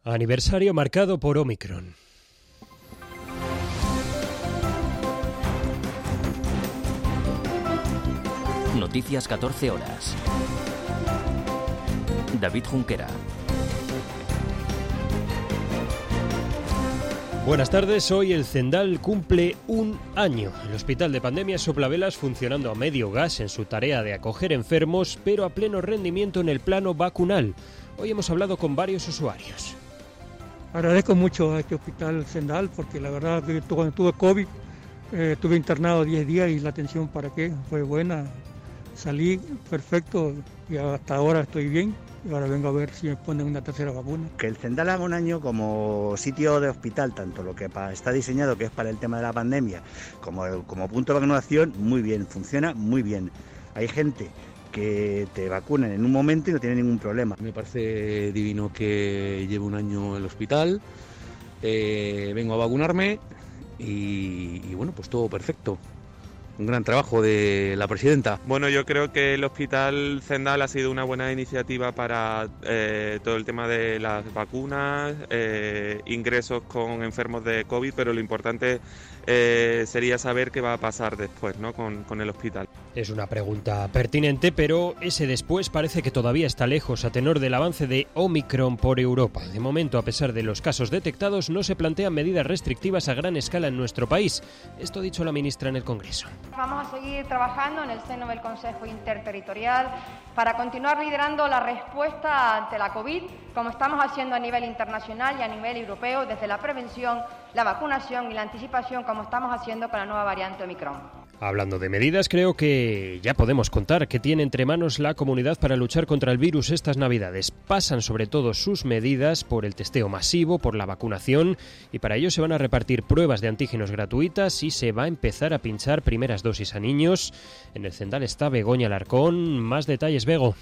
Aniversario marcado por Omicron. Noticias 14 horas. David Junquera. Buenas tardes, hoy el Zendal cumple un año. El hospital de pandemia Soplavelas funcionando a medio gas en su tarea de acoger enfermos, pero a pleno rendimiento en el plano vacunal. Hoy hemos hablado con varios usuarios. Agradezco mucho a este hospital Zendal porque la verdad que cuando tuve COVID estuve internado 10 días y la atención fue buena. Salí perfecto y hasta ahora estoy bien. Y ahora vengo a ver si me ponen una tercera vacuna. Que el Zendal haga un año como sitio de hospital, tanto lo que está diseñado, que es para el tema de la pandemia, como punto de vacunación, muy bien, funciona muy bien. Hay gente que te vacunan en un momento y no tiene ningún problema. Me parece divino que lleve un año en el hospital, vengo a vacunarme y bueno, pues todo perfecto. Un gran trabajo de la presidenta. Bueno, yo creo que el Hospital Zendal ha sido una buena iniciativa para todo el tema de las vacunas, ingresos con enfermos de COVID, pero lo importante sería saber qué va a pasar después, ¿no? con el hospital. Es una pregunta pertinente, pero ese después parece que todavía está lejos a tenor del avance de Omicron por Europa. De momento, a pesar de los casos detectados, no se plantean medidas restrictivas a gran escala en nuestro país. Esto ha dicho la ministra en el Congreso. Vamos a seguir trabajando en el seno del Consejo Interterritorial para continuar liderando la respuesta ante la COVID, como estamos haciendo a nivel internacional y a nivel europeo, desde la prevención, la vacunación y la anticipación, como estamos haciendo con la nueva variante Omicron. Hablando de medidas, creo que ya podemos contar que tiene entre manos la comunidad para luchar contra el virus estas Navidades. Pasan sobre todo sus medidas por el testeo masivo, por la vacunación, y para ello se van a repartir pruebas de antígenos gratuitas y se va a empezar a pinchar primeras dosis a niños. En el Zendal está Begoña Alarcón. Más detalles, Bego.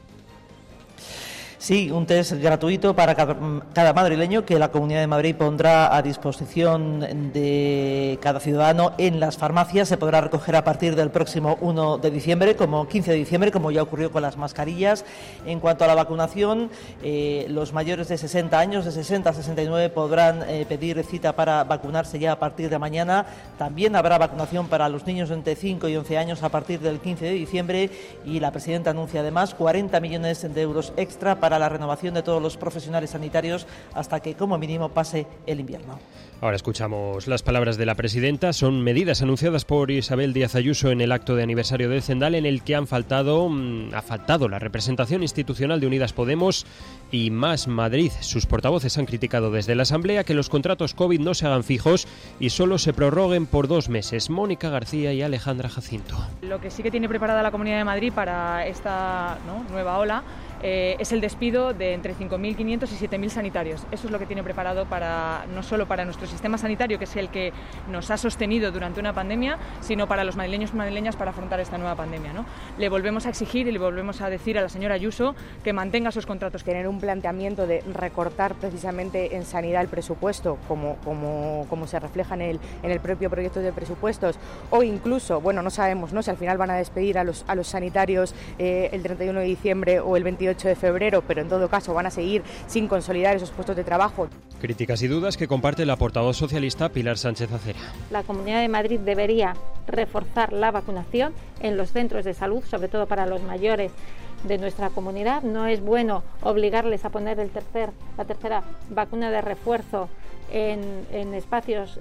Sí, un test gratuito para cada madrileño que la Comunidad de Madrid pondrá a disposición de cada ciudadano en las farmacias. Se podrá recoger a partir del próximo 1 de diciembre, como 15 de diciembre, como ya ocurrió con las mascarillas. En cuanto a la vacunación, los mayores de 60 años, de 60 a 69, podrán pedir cita para vacunarse ya a partir de mañana. También habrá vacunación para los niños entre 5 y 11 años a partir del 15 de diciembre. Y la presidenta anuncia además 40 millones de euros extra para la renovación de todos los profesionales sanitarios hasta que como mínimo pase el invierno. Ahora escuchamos las palabras de la presidenta. Son medidas anunciadas por Isabel Díaz Ayuso en el acto de aniversario del Zendal, en el que ha faltado la representación institucional de Unidas Podemos y Más Madrid. Sus portavoces han criticado desde la Asamblea que los contratos COVID no se hagan fijos y solo se prorroguen por 2 meses. Mónica García y Alejandra Jacinto. Lo que sí que tiene preparada la Comunidad de Madrid para esta nueva ola es el despido de entre 5.500 y 7.000 sanitarios. Eso es lo que tiene preparado no solo para nuestro sistema sanitario, que es el que nos ha sostenido durante una pandemia, sino para los madrileños y madrileñas para afrontar esta nueva pandemia, ¿no? Le volvemos a exigir y le volvemos a decir a la señora Ayuso que mantenga sus contratos. Tener un planteamiento de recortar precisamente en sanidad el presupuesto, como se refleja en el propio proyecto de presupuestos, o incluso, no sabemos, ¿no?, si al final van a despedir a los sanitarios el 31 de diciembre o el 28 de febrero, pero en todo caso van a seguir sin consolidar esos puestos de trabajo. Críticas y dudas que comparte la portavoz socialista Pilar Sánchez Acera. La Comunidad de Madrid debería reforzar la vacunación en los centros de salud, sobre todo para los mayores de nuestra comunidad. No es bueno obligarles a poner la tercera vacuna de refuerzo en espacios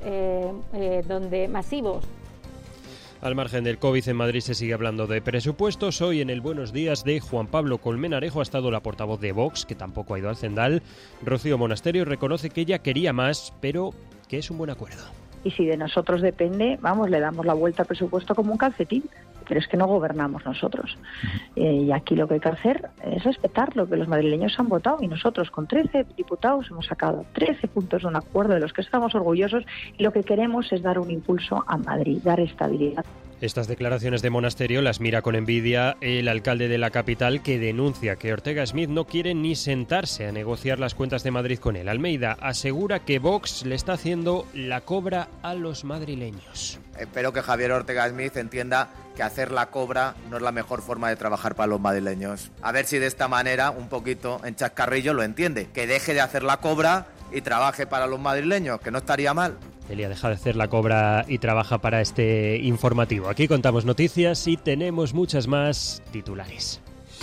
masivos. Al margen del COVID, en Madrid se sigue hablando de presupuestos. Hoy en el Buenos Días de Juan Pablo Colmenarejo ha estado la portavoz de Vox, que tampoco ha ido al Zendal. Rocío Monasterio reconoce que ella quería más, pero que es un buen acuerdo. Y si de nosotros depende, le damos la vuelta al presupuesto como un calcetín. Pero es que no gobernamos nosotros. Y aquí lo que hay que hacer es respetar lo que los madrileños han votado. Y nosotros, con 13 diputados, hemos sacado 13 puntos de un acuerdo de los que estamos orgullosos. Y lo que queremos es dar un impulso a Madrid, dar estabilidad. Estas declaraciones de Monasterio las mira con envidia el alcalde de la capital, que denuncia que Ortega Smith no quiere ni sentarse a negociar las cuentas de Madrid con él. Almeida asegura que Vox le está haciendo la cobra a los madrileños. Espero que Javier Ortega Smith entienda que hacer la cobra no es la mejor forma de trabajar para los madrileños. A ver si de esta manera, un poquito en chascarrillo, lo entiende. Que deje de hacer la cobra y trabaje para los madrileños, que no estaría mal. Elia deja de hacer la cobra y trabaja para este informativo. Aquí contamos noticias y tenemos muchas más titulares.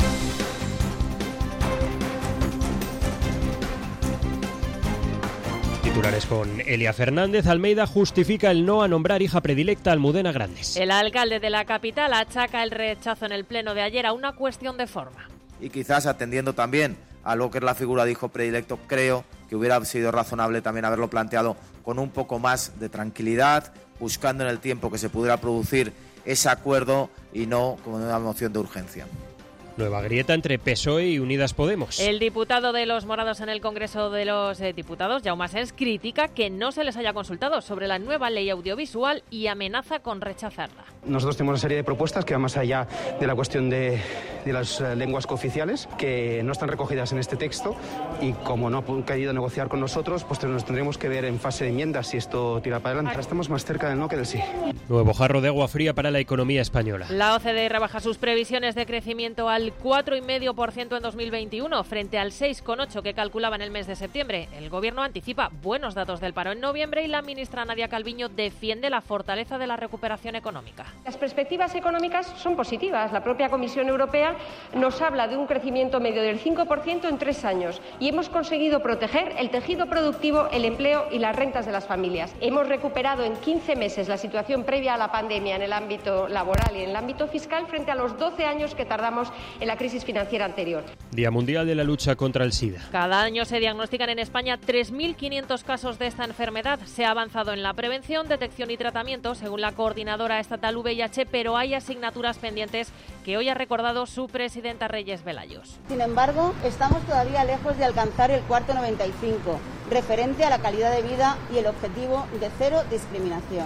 Titulares con Elia Fernández. Almeida justifica el no a nombrar hija predilecta a Almudena Grandes. El alcalde de la capital achaca el rechazo en el pleno de ayer a una cuestión de forma. Y quizás atendiendo también a lo que es la figura de hijo predilecto, creo que hubiera sido razonable también haberlo planteado con un poco más de tranquilidad, buscando en el tiempo que se pudiera producir ese acuerdo y no como una moción de urgencia. Nueva grieta entre PSOE y Unidas Podemos. El diputado de los Morados en el Congreso de los Diputados, Jaume Asens, critica que no se les haya consultado sobre la nueva ley audiovisual y amenaza con rechazarla. Nosotros tenemos una serie de propuestas que van más allá de la cuestión de las lenguas cooficiales, que no están recogidas en este texto, y como no han querido negociar con nosotros, pues nos tendremos que ver en fase de enmiendas si esto tira para adelante. Ahora estamos más cerca del no que del sí. Nuevo jarro de agua fría para la economía española. La OCDE rebaja sus previsiones de crecimiento al 4,5% en 2021, frente al 6,8% que calculaba en el mes de septiembre. El Gobierno anticipa buenos datos del paro en noviembre y la ministra Nadia Calviño defiende la fortaleza de la recuperación económica. Las perspectivas económicas son positivas. La propia Comisión Europea nos habla de un crecimiento medio del 5% en 3 años y hemos conseguido proteger el tejido productivo, el empleo y las rentas de las familias. Hemos recuperado en 15 meses la situación previa a la pandemia en el ámbito laboral y en el ámbito fiscal frente a los 12 años que tardamos en la crisis financiera anterior. Día Mundial de la Lucha contra el SIDA. Cada año se diagnostican en España 3.500 casos de esta enfermedad. Se ha avanzado en la prevención, detección y tratamiento, según la coordinadora estatal VIH, pero hay asignaturas pendientes que hoy ha recordado su presidenta Reyes Velayos. Sin embargo, estamos todavía lejos de alcanzar el cuarto 95, referente a la calidad de vida y el objetivo de cero discriminación.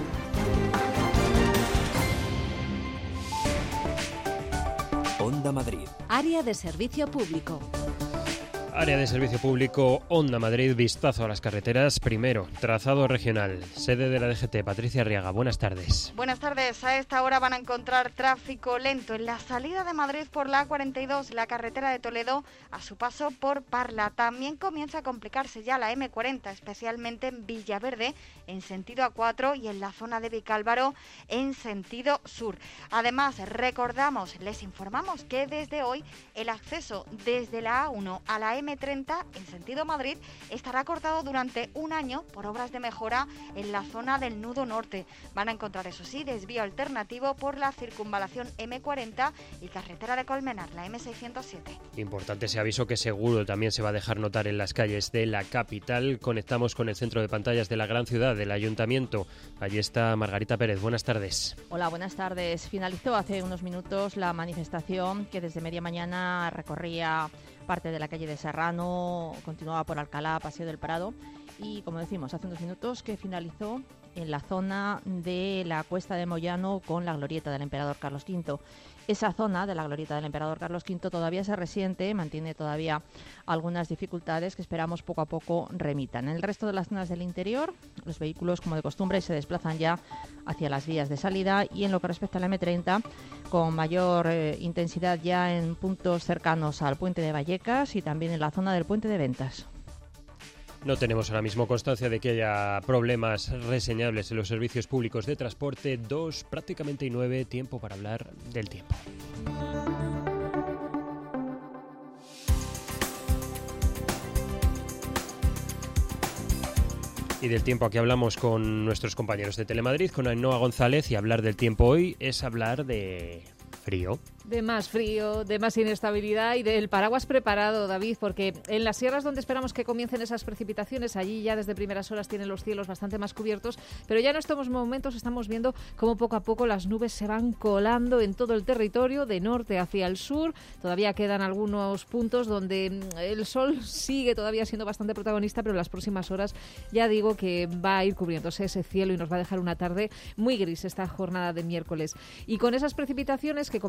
Onda Madrid. Área de servicio público. Área de servicio público, Onda Madrid, vistazo a las carreteras. Primero, trazado regional, sede de la DGT, Patricia Arriaga, buenas tardes. Buenas tardes, a esta hora van a encontrar tráfico lento en la salida de Madrid por la A42, la carretera de Toledo, a su paso por Parla. También comienza a complicarse ya la M40, especialmente en Villaverde, en sentido A4 y en la zona de Vicálvaro, en sentido sur. Además, les informamos que desde hoy el acceso desde la A1 a la M30 en sentido Madrid estará cortado durante un año por obras de mejora en la zona del nudo norte. Van a encontrar, eso sí, desvío alternativo por la circunvalación M40 y carretera de Colmenar, la M607. Importante ese aviso que seguro también se va a dejar notar en las calles de la capital. Conectamos con el centro de pantallas de la gran ciudad, del Ayuntamiento. Allí está Margarita Pérez. Buenas tardes. Hola, buenas tardes. Finalizó hace unos minutos la manifestación que desde media mañana recorría parte de la calle de Serrano, continuaba por Alcalá, Paseo del Prado y, como decimos, hace unos minutos que finalizó en la zona de la Cuesta de Moyano con la glorieta del Emperador Carlos V. Esa zona de la glorieta del Emperador Carlos V todavía se resiente, mantiene todavía algunas dificultades que esperamos poco a poco remitan. En el resto de las zonas del interior, los vehículos, como de costumbre, se desplazan ya hacia las vías de salida y en lo que respecta a la M30, con mayor intensidad ya en puntos cercanos al puente de Vallecas y también en la zona del puente de Ventas. No tenemos ahora mismo constancia de que haya problemas reseñables en los servicios públicos de transporte. 2, prácticamente y 9, tiempo para hablar del tiempo. Y del tiempo, aquí hablamos con nuestros compañeros de Telemadrid, con Ainhoa González, y hablar del tiempo hoy es hablar de frío. De más frío, de más inestabilidad y del paraguas preparado, David, porque en las sierras donde esperamos que comiencen esas precipitaciones, allí ya desde primeras horas tienen los cielos bastante más cubiertos, pero ya en estos momentos estamos viendo cómo poco a poco las nubes se van colando en todo el territorio, de norte hacia el sur. Todavía quedan algunos puntos donde el sol sigue todavía siendo bastante protagonista, pero en las próximas horas ya digo que va a ir cubriéndose ese cielo y nos va a dejar una tarde muy gris esta jornada de miércoles. Y con esas precipitaciones que comenzando en la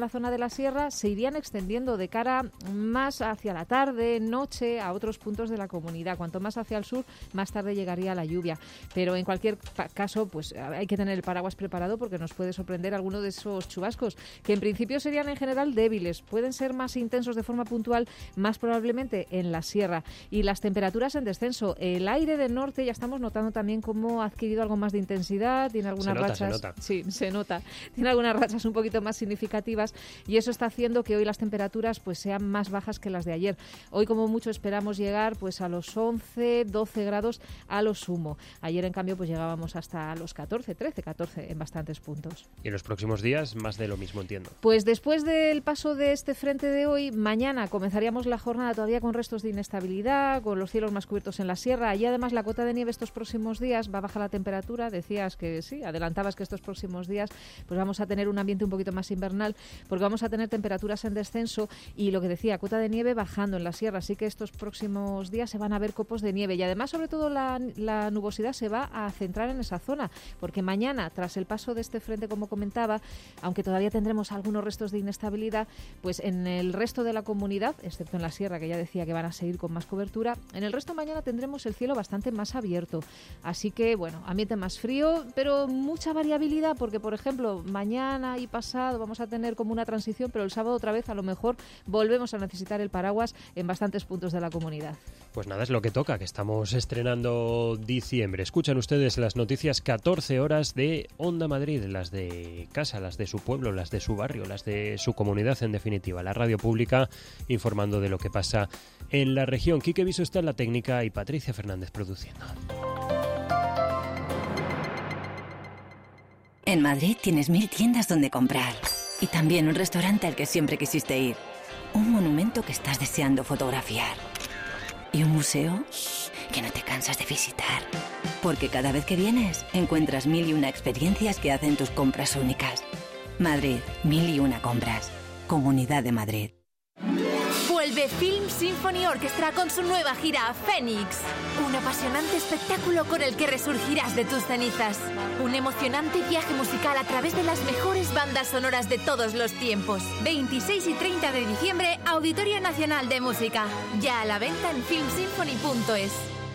la zona de la sierra se irían extendiendo de cara más hacia la tarde, noche, a otros puntos de la comunidad. Cuanto más hacia el sur, más tarde llegaría la lluvia. Pero en cualquier caso, pues hay que tener el paraguas preparado porque nos puede sorprender alguno de esos chubascos, que en principio serían en general débiles. Pueden ser más intensos de forma puntual, más probablemente en la sierra. Y las temperaturas en descenso. El aire del norte ya estamos notando también cómo ha adquirido algo más de intensidad, tiene algunas rachas. Se nota. Sí, se nota. Tiene algunas rachas un poquito más significativas y eso está haciendo que hoy las temperaturas pues sean más bajas que las de ayer. Hoy como mucho esperamos llegar pues a los 11, 12 grados a lo sumo. Ayer en cambio pues llegábamos hasta los 14, 13, 14 en bastantes puntos. Y en los próximos días más de lo mismo, entiendo. Pues después del paso de este frente de hoy, mañana comenzaríamos la jornada todavía con restos de inestabilidad, con los cielos más cubiertos en la sierra y además la cota de nieve estos próximos días va a bajar la temperatura. Decías que sí, adelantabas que estos próximos días pues vamos a tener un ambiente un poquito más invernal porque vamos a tener temperaturas en descenso y lo que decía, cota de nieve bajando en la sierra, así que estos próximos días se van a ver copos de nieve y además sobre todo la nubosidad se va a centrar en esa zona porque mañana tras el paso de este frente como comentaba, aunque todavía tendremos algunos restos de inestabilidad, pues en el resto de la comunidad, excepto en la sierra que ya decía que van a seguir con más cobertura, en el resto mañana tendremos el cielo bastante más abierto, así que bueno, ambiente más frío, pero mucha variabilidad porque por ejemplo mañana y pasado vamos a tener como una transición, pero el sábado otra vez a lo mejor volvemos a necesitar el paraguas en bastantes puntos de la comunidad. Pues nada, es lo que toca, que estamos estrenando diciembre. Escuchan ustedes las noticias 14 horas de Onda Madrid, las de casa, las de su pueblo, las de su barrio, las de su comunidad en definitiva. La radio pública informando de lo que pasa en la región. Quique Viso está en la técnica y Patricia Fernández produciendo. En Madrid tienes 1000 tiendas donde comprar y también un restaurante al que siempre quisiste ir, un monumento que estás deseando fotografiar y un museo que no te cansas de visitar. Porque cada vez que vienes encuentras 1001 experiencias que hacen tus compras únicas. Madrid, 1001 compras. Comunidad de Madrid. Vuelve Film Symphony Orchestra con su nueva gira Fénix. Un apasionante espectáculo con el que resurgirás de tus cenizas. Un emocionante viaje musical a través de las mejores bandas sonoras de todos los tiempos. 26 y 30 de diciembre, Auditorio Nacional de Música. Ya a la venta en filmsymphony.es.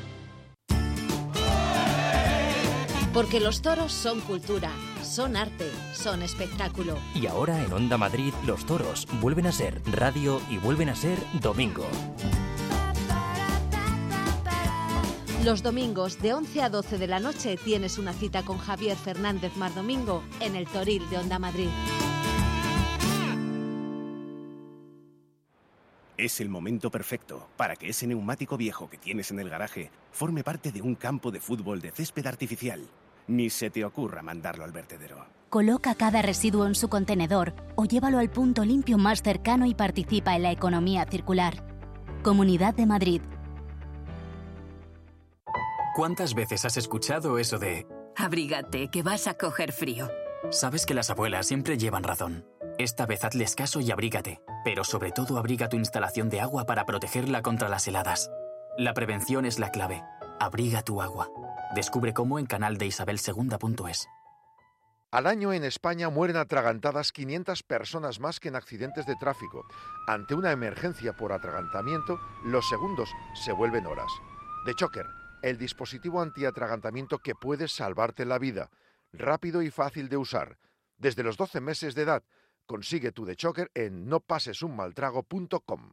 Porque los toros son cultura, son arte, son espectáculo. Y ahora en Onda Madrid los toros vuelven a ser radio y vuelven a ser domingo. Los domingos de 11 a 12 de la noche tienes una cita con Javier Fernández Mardomingo en el Toril de Onda Madrid. Es el momento perfecto para que ese neumático viejo que tienes en el garaje forme parte de un campo de fútbol de césped artificial. Ni se te ocurra mandarlo al vertedero. Coloca cada residuo en su contenedor o llévalo al punto limpio más cercano y participa en la economía circular. Comunidad de Madrid. ¿Cuántas veces has escuchado eso de Abrígate, que vas a coger frío? Sabes que las abuelas siempre llevan razón. Esta vez hazles caso y abrígate, pero sobre todo abriga tu instalación de agua para protegerla contra las heladas. La prevención es la clave. Abriga tu agua. Descubre cómo en canaldeisabelsegunda.es. Al año en España mueren atragantadas 500 personas más que en accidentes de tráfico. Ante una emergencia por atragantamiento, los segundos se vuelven horas. The Choker, el dispositivo antiatragantamiento que puede salvarte la vida. Rápido y fácil de usar. Desde los 12 meses de edad, consigue tu The Choker en nopasesunmaltrago.com.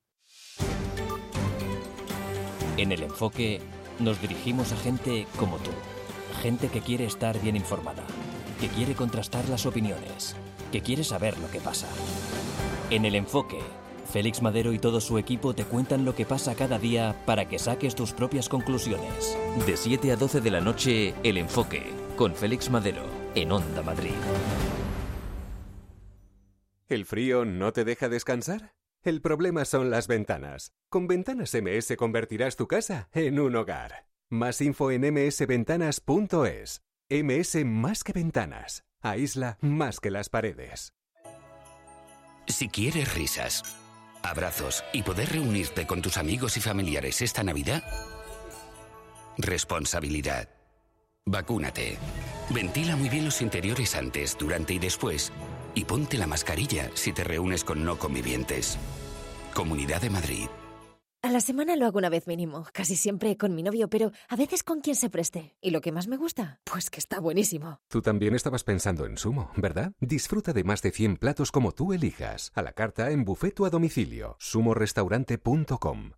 En El Enfoque nos dirigimos a gente como tú. Gente que quiere estar bien informada, que quiere contrastar las opiniones, que quiere saber lo que pasa. En El Enfoque, Félix Madero y todo su equipo te cuentan lo que pasa cada día para que saques tus propias conclusiones. De 7 a 12 de la noche, El Enfoque, con Félix Madero, en Onda Madrid. ¿El frío no te deja descansar? El problema son las ventanas. Con Ventanas MS convertirás tu casa en un hogar. Más info en msventanas.es. MS más que ventanas. Aísla más que las paredes. Si quieres risas, abrazos y poder reunirte con tus amigos y familiares esta Navidad, responsabilidad. Vacúnate. Ventila muy bien los interiores antes, durante y después Y ponte la mascarilla si te reúnes con no convivientes. Comunidad de Madrid. A la semana lo hago una vez mínimo, casi siempre con mi novio, pero a veces con quien se preste. ¿Y lo que más me gusta? Pues que está buenísimo. Tú también estabas pensando en Sumo, ¿verdad? Disfruta de más de 100 platos como tú elijas. A la carta, en buffet o a domicilio. sumorestaurante.com.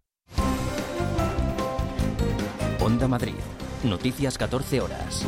Onda Madrid. Noticias 14 horas.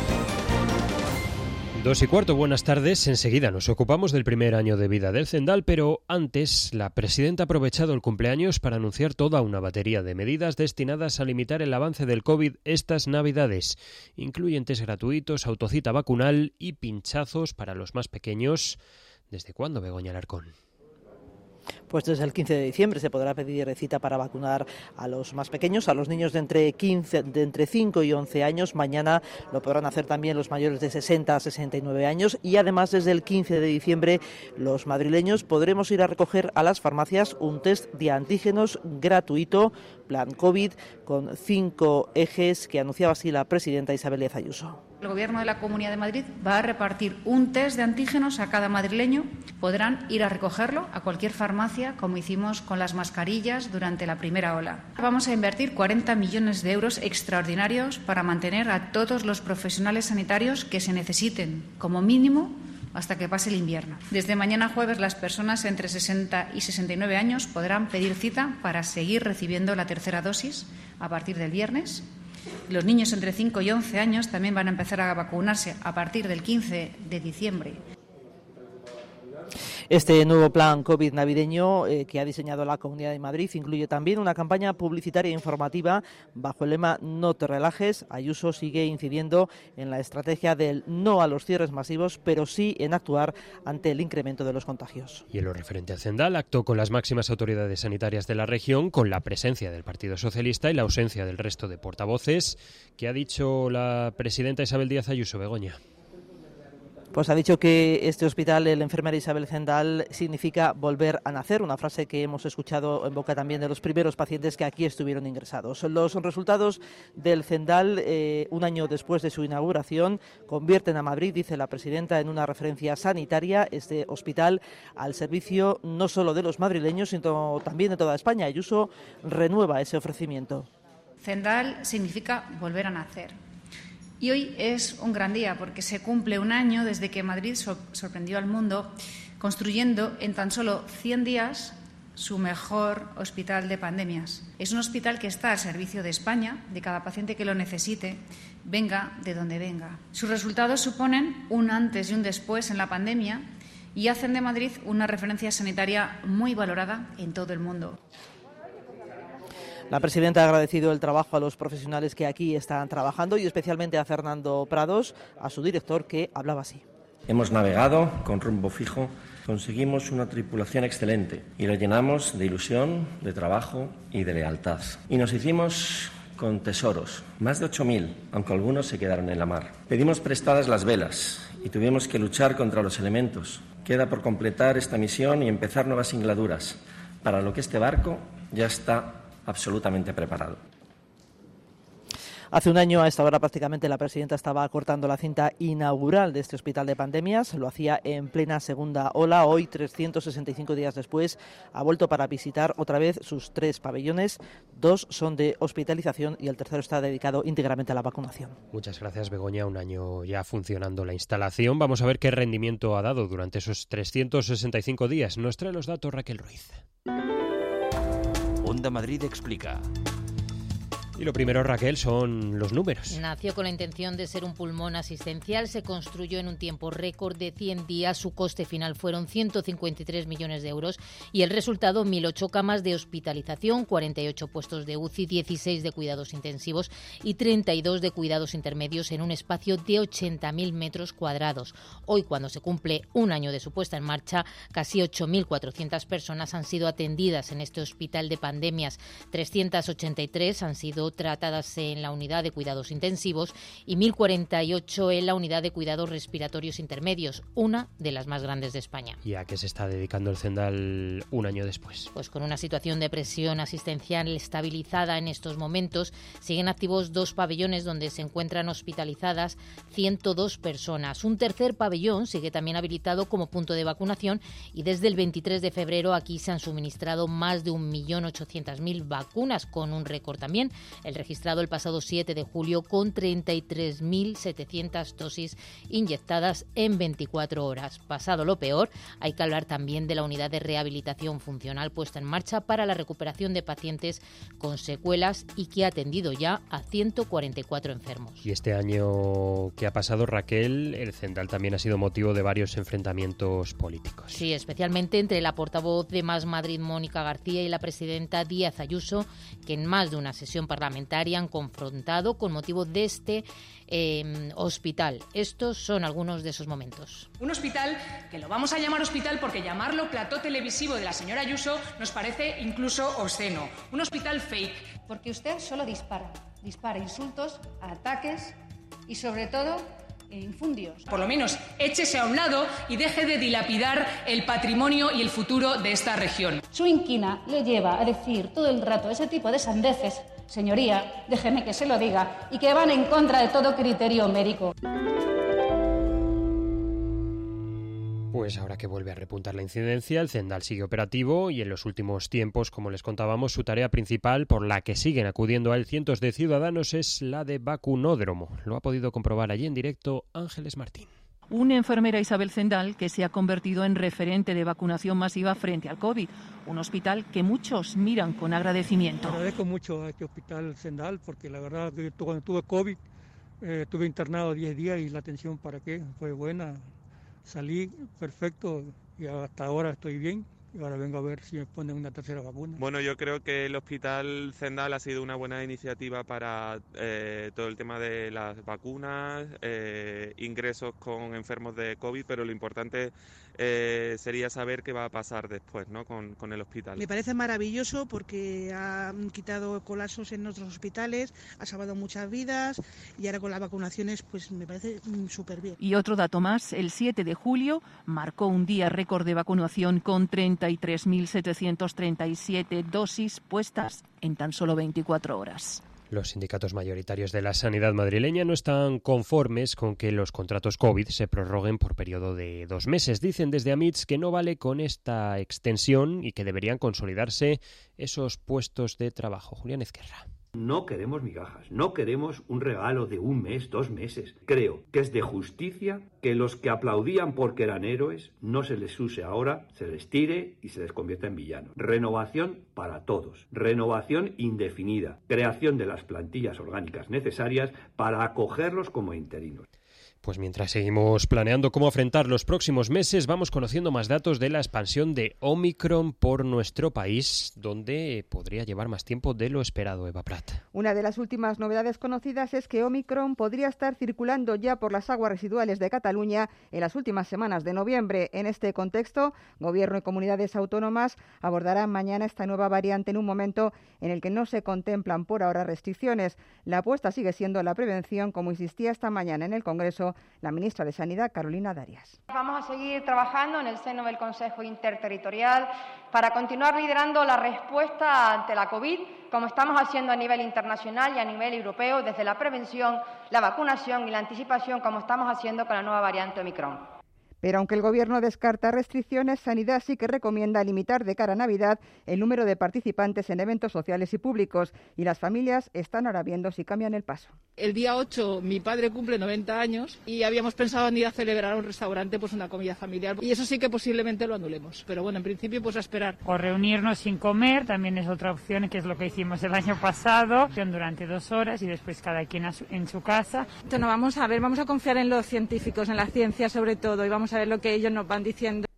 2:15, buenas tardes. Enseguida nos ocupamos del primer año de vida del Zendal, pero antes la presidenta ha aprovechado el cumpleaños para anunciar toda una batería de medidas destinadas a limitar el avance del COVID estas Navidades. Incluyen test gratuitos, autocita vacunal y pinchazos para los más pequeños. ¿Desde cuándo, Begoña Alarcón? Pues desde el 15 de diciembre se podrá pedir cita para vacunar a los más pequeños, a los niños de entre 5 y 11 años. Mañana lo podrán hacer también los mayores de 60 a 69 años. Y además, desde el 15 de diciembre, los madrileños podremos ir a recoger a las farmacias un test de antígenos gratuito, plan COVID, con 5 ejes que anunciaba así la presidenta Isabel Díaz Ayuso. El Gobierno de la Comunidad de Madrid va a repartir un test de antígenos a cada madrileño. Podrán ir a recogerlo a cualquier farmacia, como hicimos con las mascarillas durante la primera ola. Vamos a invertir 40 millones de euros extraordinarios para mantener a todos los profesionales sanitarios que se necesiten, como mínimo, hasta que pase el invierno. Desde mañana jueves, las personas entre 60 y 69 años podrán pedir cita para seguir recibiendo la tercera dosis a partir del viernes. Los niños entre 5 y 11 años también van a empezar a vacunarse a partir del 15 de diciembre. Este nuevo plan COVID navideño que ha diseñado la Comunidad de Madrid incluye también una campaña publicitaria e informativa bajo el lema "No te relajes". Ayuso sigue incidiendo en la estrategia del no a los cierres masivos, pero sí en actuar ante el incremento de los contagios. Y en lo referente al Zendal, acto con las máximas autoridades sanitarias de la región, con la presencia del Partido Socialista y la ausencia del resto de portavoces. ¿Qué ha dicho la presidenta Isabel Díaz Ayuso, Begoña? Pues ha dicho que este hospital, el Enfermera Isabel Zendal, significa volver a nacer, una frase que hemos escuchado en boca también de los primeros pacientes que aquí estuvieron ingresados. Los resultados del Zendal, un año después de su inauguración, convierten a Madrid, dice la presidenta, en una referencia sanitaria, este hospital al servicio no solo de los madrileños, sino también de toda España. Ayuso renueva ese ofrecimiento. Zendal significa volver a nacer. Y hoy es un gran día porque se cumple un año desde que Madrid sorprendió al mundo construyendo en tan solo 100 días su mejor hospital de pandemias. Es un hospital que está al servicio de España, de cada paciente que lo necesite, venga de donde venga. Sus resultados suponen un antes y un después en la pandemia y hacen de Madrid una referencia sanitaria muy valorada en todo el mundo. La presidenta ha agradecido el trabajo a los profesionales que aquí están trabajando y especialmente a Fernando Prados, a su director, que hablaba así. Hemos navegado con rumbo fijo, conseguimos una tripulación excelente y la llenamos de ilusión, de trabajo y de lealtad. Y nos hicimos con tesoros, más de 8.000, aunque algunos se quedaron en la mar. Pedimos prestadas las velas y tuvimos que luchar contra los elementos. Queda por completar esta misión y empezar nuevas singladuras, para lo que este barco ya está absolutamente preparado. Hace un año, a esta hora prácticamente, la presidenta estaba cortando la cinta inaugural de este hospital de pandemias. Lo hacía en plena segunda ola. Hoy, 365 días después, ha vuelto para visitar otra vez sus 3 pabellones. 2 son de hospitalización y el tercero está dedicado íntegramente a la vacunación. Muchas gracias, Begoña. Un año ya funcionando la instalación. Vamos a ver qué rendimiento ha dado durante esos 365 días. Nos trae los datos Raquel Ruiz. Onda Madrid explica. Y lo primero, Raquel, son los números. Nació con la intención de ser un pulmón asistencial, se construyó en un tiempo récord de 100 días, su coste final fueron 153 millones de euros y el resultado 1.008 camas de hospitalización, 48 puestos de UCI, 16 de cuidados intensivos y 32 de cuidados intermedios en un espacio de 80.000 metros cuadrados. Hoy, cuando se cumple un año de su puesta en marcha, casi 8.400 personas han sido atendidas en este hospital de pandemias, 383 han sido sido tratadas en la unidad de cuidados intensivos y 1.048 en la unidad de cuidados respiratorios intermedios, una de las más grandes de España. ¿Y a qué se está dedicando el Zendal un año después? Pues con una situación de presión asistencial estabilizada en estos momentos, siguen activos 2 pabellones donde se encuentran hospitalizadas 102 personas. Un tercer pabellón sigue también habilitado como punto de vacunación y desde el 23 de febrero aquí se han suministrado más de 1.800.000 vacunas, con un récord también, el registrado el pasado 7 de julio con 33.700 dosis inyectadas en 24 horas. Pasado lo peor, hay que hablar también de la unidad de rehabilitación funcional puesta en marcha para la recuperación de pacientes con secuelas y que ha atendido ya a 144 enfermos. Y este año que ha pasado, Raquel, el Zendal también ha sido motivo de varios enfrentamientos políticos. Sí, especialmente entre la portavoz de Más Madrid, Mónica García, y la presidenta Díaz Ayuso, que en más de una sesión parlamentaria han confrontado con motivo de este hospital. Estos son algunos de esos momentos. Un hospital que lo vamos a llamar hospital porque llamarlo plató televisivo de la señora Ayuso nos parece incluso obsceno. Un hospital fake. Porque usted solo dispara insultos, ataques y sobre todo infundios. Por lo menos échese a un lado y deje de dilapidar el patrimonio y el futuro de esta región. Su inquina le lleva a decir todo el rato ese tipo de sandeces, señoría, déjeme que se lo diga, y que van en contra de todo criterio médico. Pues ahora que vuelve a repuntar la incidencia, el Zendal sigue operativo y en los últimos tiempos, como les contábamos, su tarea principal, por la que siguen acudiendo a él cientos de ciudadanos, es la de vacunódromo. Lo ha podido comprobar allí en directo Ángeles Martín. Una enfermera, Isabel Zendal, que se ha convertido en referente de vacunación masiva frente al COVID. Un hospital que muchos miran con agradecimiento. Agradezco mucho a este hospital Zendal porque la verdad que cuando tuve COVID estuve internado 10 días y la atención fue buena. Salí perfecto y hasta ahora estoy bien. Y ahora vengo a ver si me ponen una tercera vacuna. Bueno, yo creo que el Hospital Zendal ha sido una buena iniciativa para todo el tema de las vacunas, ingresos con enfermos de COVID, pero lo importante sería saber qué va a pasar después, ¿no? con el hospital. Me parece maravilloso porque ha quitado colapsos en nuestros hospitales, ha salvado muchas vidas y ahora con las vacunaciones pues me parece súper bien. Y otro dato más, el 7 de julio marcó un día récord de vacunación con 33.737 dosis puestas en tan solo 24 horas. Los sindicatos mayoritarios de la sanidad madrileña no están conformes con que los contratos COVID se prorroguen por periodo de 2 meses. Dicen desde AMITS que no vale con esta extensión y que deberían consolidarse esos puestos de trabajo. Julián Ezquerra. No queremos migajas, no queremos un regalo de 1 mes, 2 meses. Creo que es de justicia que los que aplaudían porque eran héroes no se les use ahora, se les tire y se les convierta en villanos. Renovación para todos, renovación indefinida, creación de las plantillas orgánicas necesarias para acogerlos como interinos. Pues mientras seguimos planeando cómo afrontar los próximos meses, vamos conociendo más datos de la expansión de Omicron por nuestro país, donde podría llevar más tiempo de lo esperado. Eva Prat. Una de las últimas novedades conocidas es que Omicron podría estar circulando ya por las aguas residuales de Cataluña en las últimas semanas de noviembre. En este contexto, Gobierno y comunidades autónomas abordarán mañana esta nueva variante en un momento en el que no se contemplan por ahora restricciones. La apuesta sigue siendo la prevención, como insistía esta mañana en el Congreso la ministra de Sanidad, Carolina Darias. Vamos a seguir trabajando en el seno del Consejo Interterritorial para continuar liderando la respuesta ante la COVID, como estamos haciendo a nivel internacional y a nivel europeo, desde la prevención, la vacunación y la anticipación, como estamos haciendo con la nueva variante Omicron. Pero aunque el Gobierno descarta restricciones, Sanidad sí que recomienda limitar de cara a Navidad el número de participantes en eventos sociales y públicos, y las familias están ahora viendo si cambian el paso. El día 8 mi padre cumple 90 años y habíamos pensado en ir a celebrar a un restaurante pues una comida familiar, y eso sí que posiblemente lo anulemos, pero bueno, en principio pues a esperar. O reunirnos sin comer también es otra opción, que es lo que hicimos el año pasado, durante 2 horas y después cada quien en su casa. Entonces, vamos a confiar en los científicos, en la ciencia sobre todo, y vamos a ver lo que ellos nos van diciendo.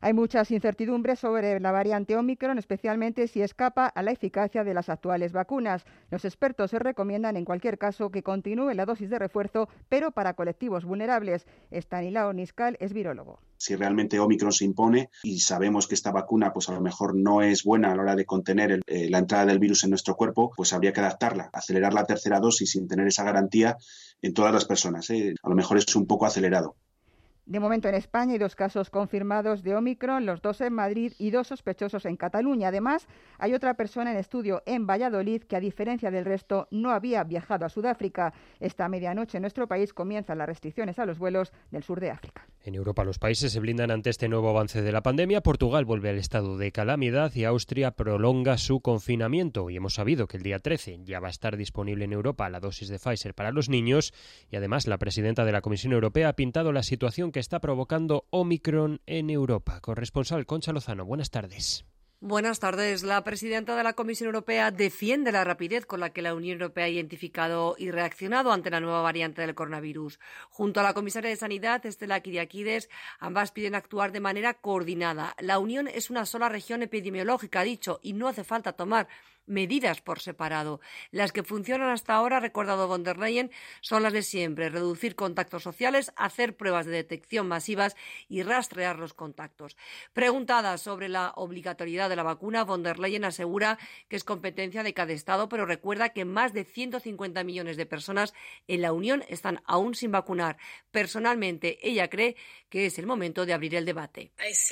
Hay muchas incertidumbres sobre la variante Omicron, especialmente si escapa a la eficacia de las actuales vacunas. Los expertos se recomiendan en cualquier caso que continúe la dosis de refuerzo, pero para colectivos vulnerables. Estanislao Niscal es virólogo. Si realmente Omicron se impone y sabemos que esta vacuna pues a lo mejor no es buena a la hora de contener la entrada del virus en nuestro cuerpo, pues habría que adaptarla, acelerar la tercera dosis sin tener esa garantía en todas las personas. A lo mejor es un poco acelerado. De momento en España hay 2 casos confirmados de Omicron, los 2 en Madrid y 2 sospechosos en Cataluña. Además, hay otra persona en estudio en Valladolid que, a diferencia del resto, no había viajado a Sudáfrica. Esta medianoche en nuestro país comienzan las restricciones a los vuelos del sur de África. En Europa los países se blindan ante este nuevo avance de la pandemia. Portugal vuelve al estado de calamidad y Austria prolonga su confinamiento. Y hemos sabido que el día 13 ya va a estar disponible en Europa la dosis de Pfizer para los niños. Y además la presidenta de la Comisión Europea ha pintado la situación que está provocando Omicron en Europa. Corresponsal Concha Lozano, buenas tardes. Buenas tardes. La presidenta de la Comisión Europea defiende la rapidez con la que la Unión Europea ha identificado y reaccionado ante la nueva variante del coronavirus. Junto a la comisaria de Sanidad, Stella Kyriakides, ambas piden actuar de manera coordinada. La Unión es una sola región epidemiológica, ha dicho, y no hace falta tomar medidas por separado. Las que funcionan hasta ahora, ha recordado von der Leyen, son las de siempre: reducir contactos sociales, hacer pruebas de detección masivas y rastrear los contactos. Preguntada sobre la obligatoriedad de la vacuna, von der Leyen asegura que es competencia de cada Estado, pero recuerda que más de 150 millones de personas en la Unión están aún sin vacunar. Personalmente, ella cree que es el momento de abrir el debate.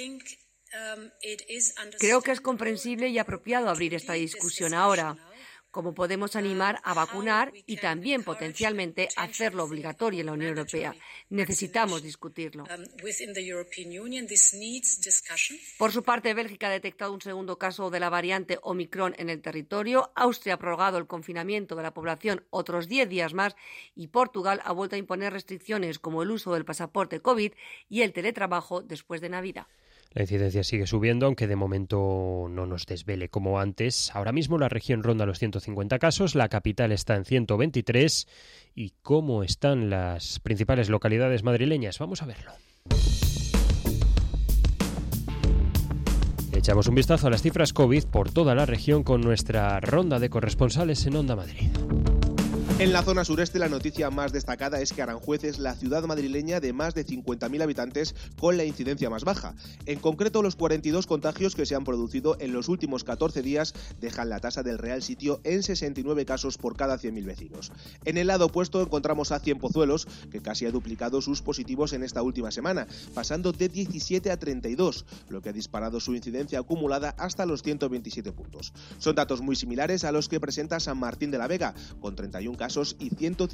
Creo que es comprensible y apropiado abrir esta discusión ahora. Cómo podemos animar a vacunar y también potencialmente hacerlo obligatorio en la Unión Europea. Necesitamos discutirlo. Por su parte, Bélgica ha detectado un segundo caso de la variante Omicron en el territorio. Austria ha prorrogado el confinamiento de la población otros 10 días más y Portugal ha vuelto a imponer restricciones como el uso del pasaporte COVID y el teletrabajo después de Navidad. La incidencia sigue subiendo, aunque de momento no nos desvele como antes. Ahora mismo la región ronda los 150 casos, la capital está en 123. ¿Y cómo están las principales localidades madrileñas? Vamos a verlo. Echamos un vistazo a las cifras COVID por toda la región con nuestra ronda de corresponsales en Onda Madrid. En la zona sureste, la noticia más destacada es que Aranjuez es la ciudad madrileña de más de 50.000 habitantes con la incidencia más baja. En concreto, los 42 contagios que se han producido en los últimos 14 días dejan la tasa del Real Sitio en 69 casos por cada 100.000 vecinos. En el lado opuesto encontramos a Cienpozuelos, que casi ha duplicado sus positivos en esta última semana, pasando de 17 a 32, lo que ha disparado su incidencia acumulada hasta los 127 puntos. Son datos muy similares a los que presenta San Martín de la Vega, con 31 casos y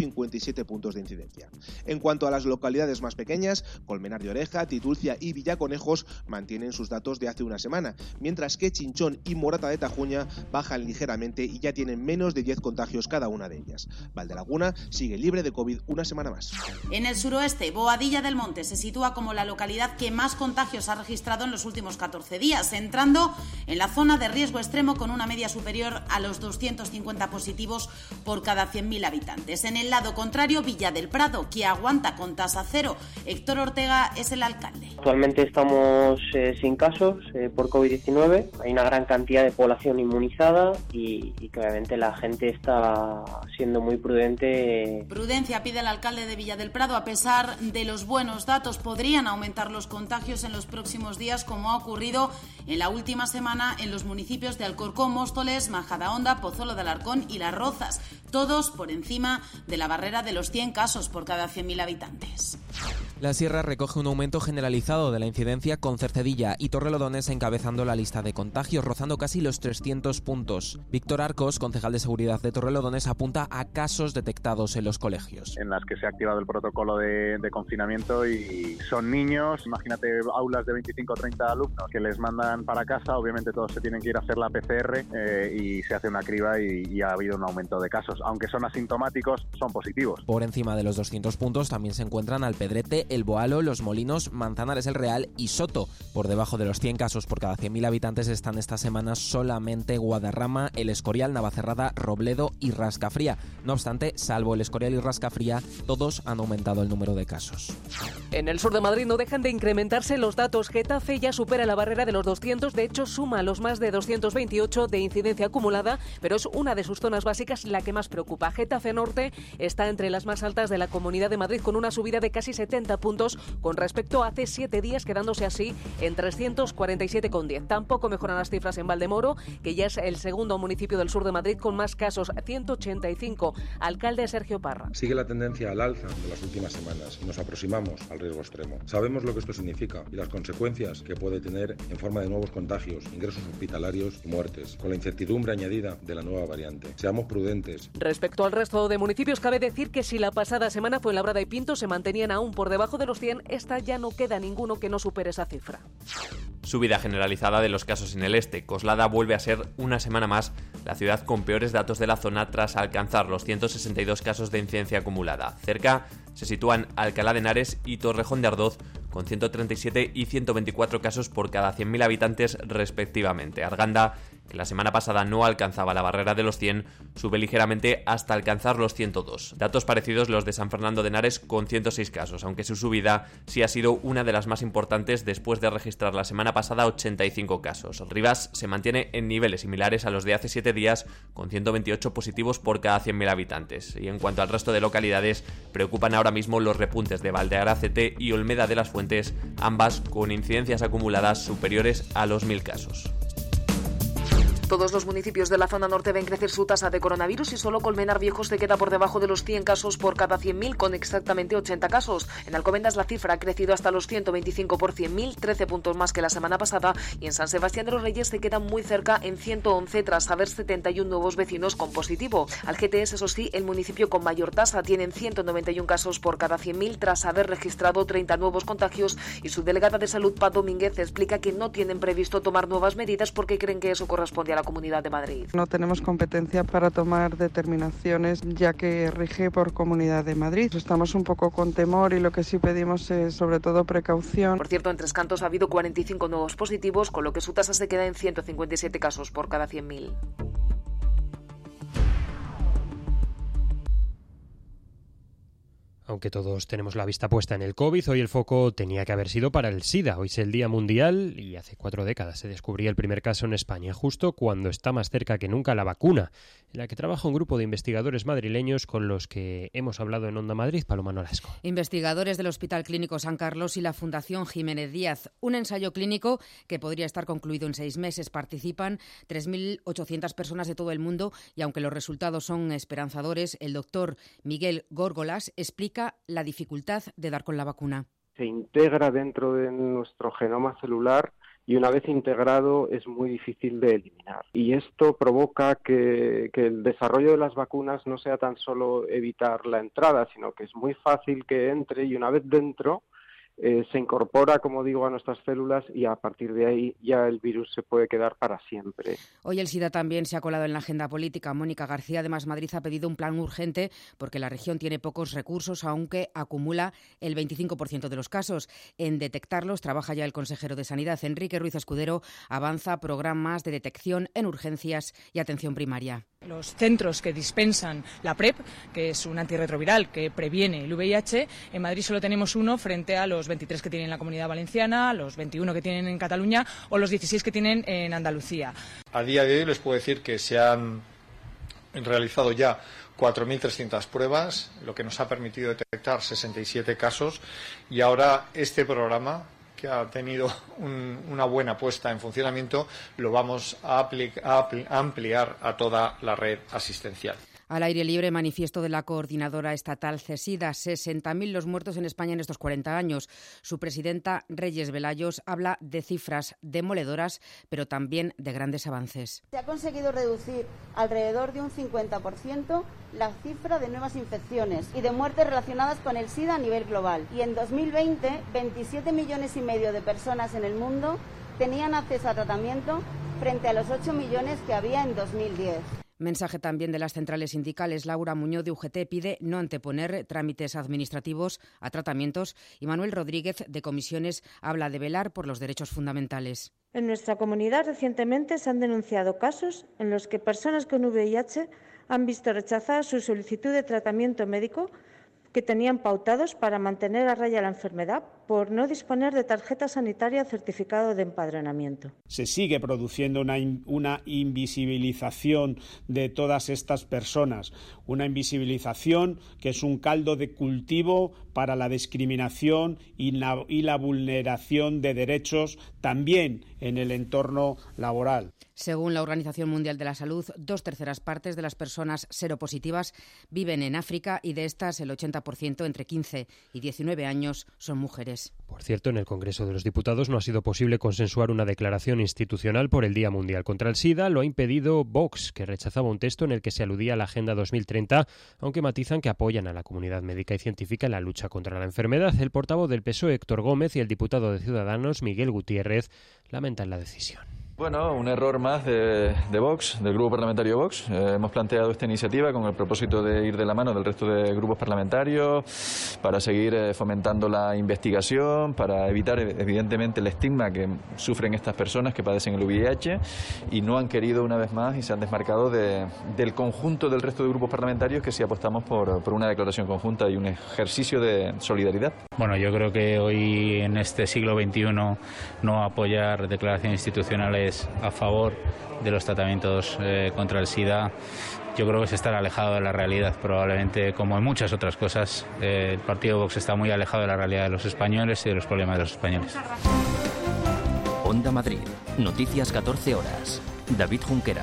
157 puntos de incidencia. En cuanto a las localidades más pequeñas, Colmenar de Oreja, Titulcia y Villaconejos mantienen sus datos de hace una semana, mientras que Chinchón y Morata de Tajuña bajan ligeramente y ya tienen menos de 10 contagios cada una de ellas. Valdelaguna sigue libre de COVID una semana más. En el suroeste, Boadilla del Monte se sitúa como la localidad que más contagios ha registrado en los últimos 14 días, entrando en la zona de riesgo extremo con una media superior a los 250 positivos por cada 100.000 habitantes. En el lado contrario, Villa del Prado, que aguanta con tasa cero. Héctor Ortega es el alcalde. Actualmente estamos sin casos por COVID-19. Hay una gran cantidad de población inmunizada y que obviamente la gente está siendo muy prudente. Prudencia pide el alcalde de Villa del Prado. A pesar de los buenos datos, podrían aumentar los contagios en los próximos días, como ha ocurrido en la última semana en los municipios de Alcorcón, Móstoles, Majadahonda, Pozuelo de Alarcón y Las Rozas, todos por encima de la barrera de los 100 casos por cada 100.000 habitantes. La Sierra recoge un aumento generalizado de la incidencia, con Cercedilla y Torrelodones encabezando la lista de contagios, rozando casi los 300 puntos. Víctor Arcos, concejal de seguridad de Torrelodones, apunta a casos detectados en los colegios. En las que se ha activado el protocolo de confinamiento y son niños, imagínate aulas de 25 o 30 alumnos que les mandan para casa, obviamente todos se tienen que ir a hacer la PCR y se hace una criba y ha habido un aumento de casos. Aunque son asintomáticos, son positivos. Por encima de los 200 puntos también se encuentran Alpedrete El Boalo, Los Molinos, Manzanares el Real y Soto. Por debajo de los 100 casos por cada 100.000 habitantes están esta semana solamente Guadarrama, El Escorial, Navacerrada, Robledo y Rascafría. No obstante, salvo El Escorial y Rascafría, todos han aumentado el número de casos. En el sur de Madrid no dejan de incrementarse los datos. Getafe ya supera la barrera de los 200, de hecho suma los más de 228 de incidencia acumulada, pero es una de sus zonas básicas la que más preocupa. Getafe Norte está entre las más altas de la Comunidad de Madrid con una subida de casi 70 puntos con respecto a hace 7 días, quedándose así en 347,10. Tampoco mejoran las cifras en Valdemoro, que ya es el segundo municipio del sur de Madrid con más casos, 185. Alcalde Sergio Parra. Sigue la tendencia al alza de las últimas semanas y nos aproximamos al riesgo extremo. Sabemos lo que esto significa y las consecuencias que puede tener en forma de nuevos contagios, ingresos hospitalarios y muertes, con la incertidumbre añadida de la nueva variante. Seamos prudentes. Respecto al resto de municipios, cabe decir que si la pasada semana Fuenlabrada y Pinto se mantenían aún por debajo de los 100, esta ya no queda ninguno que no supere esa cifra. Subida generalizada de los casos en el este. Coslada vuelve a ser una semana más la ciudad con peores datos de la zona tras alcanzar los 162 casos de incidencia acumulada. Cerca se sitúan Alcalá de Henares y Torrejón de Ardoz con 137 y 124 casos por cada 100.000 habitantes respectivamente. Arganda, que la semana pasada no alcanzaba la barrera de los 100, sube ligeramente hasta alcanzar los 102. Datos parecidos los de San Fernando de Henares con 106 casos, aunque su subida sí ha sido una de las más importantes después de registrar la semana pasada 85 casos. Rivas se mantiene en niveles similares a los de hace 7 días, con 128 positivos por cada 100.000 habitantes. Y en cuanto al resto de localidades, preocupan ahora mismo los repuntes de Valdearacete y Olmeda de las Fuentes, ambas con incidencias acumuladas superiores a los 1.000 casos. Todos los municipios de la zona norte ven crecer su tasa de coronavirus y solo Colmenar Viejo se queda por debajo de los 100 casos por cada 100.000, con exactamente 80 casos. En Alcobendas la cifra ha crecido hasta los 125 por 100.000, 13 puntos más que la semana pasada, y en San Sebastián de los Reyes se quedan muy cerca en 111 tras haber 71 nuevos vecinos con positivo. Algete, eso sí, el municipio con mayor tasa, tienen 191 casos por cada 100.000 tras haber registrado 30 nuevos contagios, y su delegada de salud, Pat Domínguez, explica que no tienen previsto tomar nuevas medidas porque creen que eso corresponde a la Comunidad de Madrid. No tenemos competencia para tomar determinaciones ya que rige por Comunidad de Madrid. Estamos un poco con temor y lo que sí pedimos es sobre todo precaución. Por cierto, en Tres Cantos ha habido 45 nuevos positivos, con lo que su tasa se queda en 157 casos por cada 100.000. Aunque todos tenemos la vista puesta en el COVID, hoy el foco tenía que haber sido para el SIDA. Hoy es el Día Mundial y hace 4 décadas se descubría el primer caso en España, justo cuando está más cerca que nunca la vacuna, en la que trabaja un grupo de investigadores madrileños con los que hemos hablado en Onda Madrid. Paloma Nolasco. Investigadores del Hospital Clínico San Carlos y la Fundación Jiménez Díaz. Un ensayo clínico que podría estar concluido en 6 meses. Participan 3.800 personas de todo el mundo y aunque los resultados son esperanzadores, el doctor Miguel Górgolas explica la dificultad de dar con la vacuna. Se integra dentro de nuestro genoma celular y una vez integrado es muy difícil de eliminar. Y esto provoca que el desarrollo de las vacunas no sea tan solo evitar la entrada, sino que es muy fácil que entre y una vez dentro se incorpora, como digo, a nuestras células y a partir de ahí ya el virus se puede quedar para siempre. Hoy el SIDA también se ha colado en la agenda política. Mónica García, además, Madrid ha pedido un plan urgente porque la región tiene pocos recursos, aunque acumula el 25% de los casos. En detectarlos trabaja ya el consejero de Sanidad, Enrique Ruiz Escudero, avanza programas de detección en urgencias y atención primaria. Los centros que dispensan la PrEP, que es un antirretroviral que previene el VIH, en Madrid solo tenemos uno frente a los 23 que tienen en la Comunidad Valenciana, los 21 que tienen en Cataluña o los 16 que tienen en Andalucía. A día de hoy les puedo decir que se han realizado ya 4.300 pruebas, lo que nos ha permitido detectar 67 casos y ahora este programa, que ha tenido una buena puesta en funcionamiento, lo vamos a ampliar a toda la red asistencial. Al aire libre, manifiesto de la coordinadora estatal CESIDA. 60.000 los muertos en España en estos 40 años. Su presidenta, Reyes Velayos, habla de cifras demoledoras, pero también de grandes avances. Se ha conseguido reducir alrededor de un 50% la cifra de nuevas infecciones y de muertes relacionadas con el SIDA a nivel global. Y en 2020, 27,5 millones de personas en el mundo tenían acceso a tratamiento frente a los 8 millones que había en 2010. Mensaje también de las centrales sindicales. Laura Muñoz de UGT pide no anteponer trámites administrativos a tratamientos y Manuel Rodríguez de Comisiones habla de velar por los derechos fundamentales. En nuestra comunidad recientemente se han denunciado casos en los que personas con VIH han visto rechazada su solicitud de tratamiento médico que tenían pautados para mantener a raya la enfermedad por no disponer de tarjeta sanitaria o certificado de empadronamiento. Se sigue produciendo una invisibilización de todas estas personas, una invisibilización que es un caldo de cultivo para la discriminación y la vulneración de derechos también en el entorno laboral. Según la Organización Mundial de la Salud, 2/3 partes de las personas seropositivas viven en África y de estas el 80% entre 15 y 19 años son mujeres. Por cierto, en el Congreso de los Diputados no ha sido posible consensuar una declaración institucional por el Día Mundial contra el SIDA. Lo ha impedido Vox, que rechazaba un texto en el que se aludía a la Agenda 2030, aunque matizan que apoyan a la comunidad médica y científica en la lucha contra la enfermedad. El portavoz del PSOE, Héctor Gómez, y el diputado de Ciudadanos, Miguel Gutiérrez, lamentan la decisión. Bueno, un error más de Vox, del Grupo Parlamentario Vox. Hemos planteado esta iniciativa con el propósito de ir de la mano del resto de grupos parlamentarios para seguir fomentando la investigación, para evitar evidentemente el estigma que sufren estas personas que padecen el VIH, y no han querido una vez más y se han desmarcado del conjunto del resto de grupos parlamentarios que sí apostamos por una declaración conjunta y un ejercicio de solidaridad. Bueno, yo creo que hoy en este siglo XXI no apoyar declaraciones institucionales a favor de los tratamientos contra el SIDA, yo creo que es estar alejado de la realidad. Probablemente, como en muchas otras cosas, el partido Vox está muy alejado de la realidad de los españoles y de los problemas de los españoles. Onda Madrid, noticias 14 horas. David Junquera.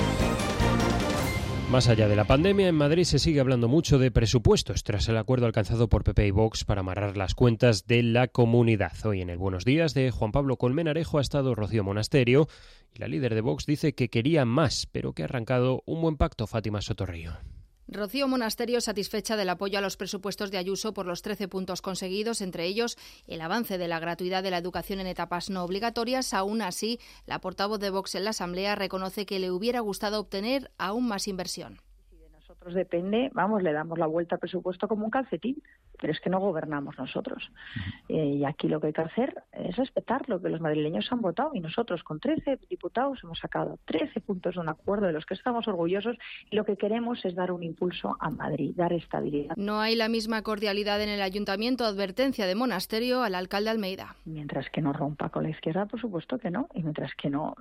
Más allá de la pandemia, en Madrid se sigue hablando mucho de presupuestos tras el acuerdo alcanzado por PP y Vox para amarrar las cuentas de la comunidad. Hoy en el Buenos Días de Juan Pablo Colmenarejo ha estado Rocío Monasterio y la líder de Vox dice que quería más, pero que ha arrancado un buen pacto. Fátima Sotorrillo. Rocío Monasterio satisfecha del apoyo a los presupuestos de Ayuso por los 13 puntos conseguidos, entre ellos el avance de la gratuidad de la educación en etapas no obligatorias. Aún así, la portavoz de Vox en la Asamblea reconoce que le hubiera gustado obtener aún más inversión. Nosotros depende, le damos la vuelta al presupuesto como un calcetín, pero es que no gobernamos nosotros. Y aquí lo que hay que hacer es respetar lo que los madrileños han votado, y nosotros con 13 diputados hemos sacado 13 puntos de un acuerdo de los que estamos orgullosos, y lo que queremos es dar un impulso a Madrid, dar estabilidad. No hay la misma cordialidad en el ayuntamiento, advertencia de Monasterio al alcalde Almeida. Mientras que no rompa con la izquierda, por supuesto que no, y mientras que no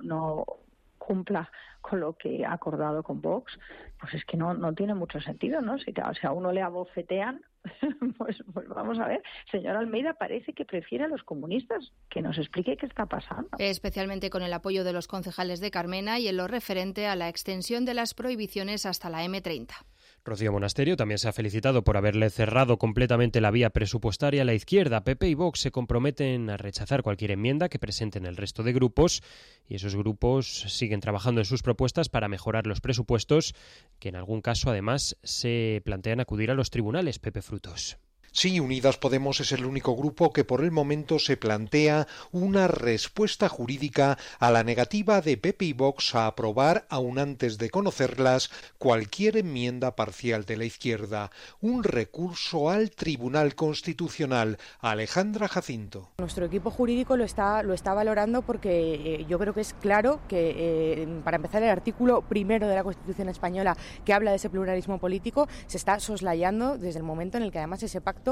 cumpla con lo que ha acordado con Vox, pues es que no tiene mucho sentido, ¿no? Si a uno le abofetean, pues vamos a ver. Señor Almeida parece que prefiere a los comunistas. Que nos explique qué está pasando. Especialmente con el apoyo de los concejales de Carmena y en lo referente a la extensión de las prohibiciones hasta la M30. Rocío Monasterio también se ha felicitado por haberle cerrado completamente la vía presupuestaria a la izquierda. PP y Vox se comprometen a rechazar cualquier enmienda que presenten el resto de grupos, y esos grupos siguen trabajando en sus propuestas para mejorar los presupuestos, que en algún caso además se plantean acudir a los tribunales. Pepe Frutos. Sí, Unidas Podemos es el único grupo que por el momento se plantea una respuesta jurídica a la negativa de PP y Vox a aprobar, aún antes de conocerlas, cualquier enmienda parcial de la izquierda. Un recurso al Tribunal Constitucional. Alejandra Jacinto. Nuestro equipo jurídico lo está valorando porque yo creo que es claro que, para empezar, el artículo primero de la Constitución española, que habla de ese pluralismo político, se está soslayando desde el momento en el que además ese pacto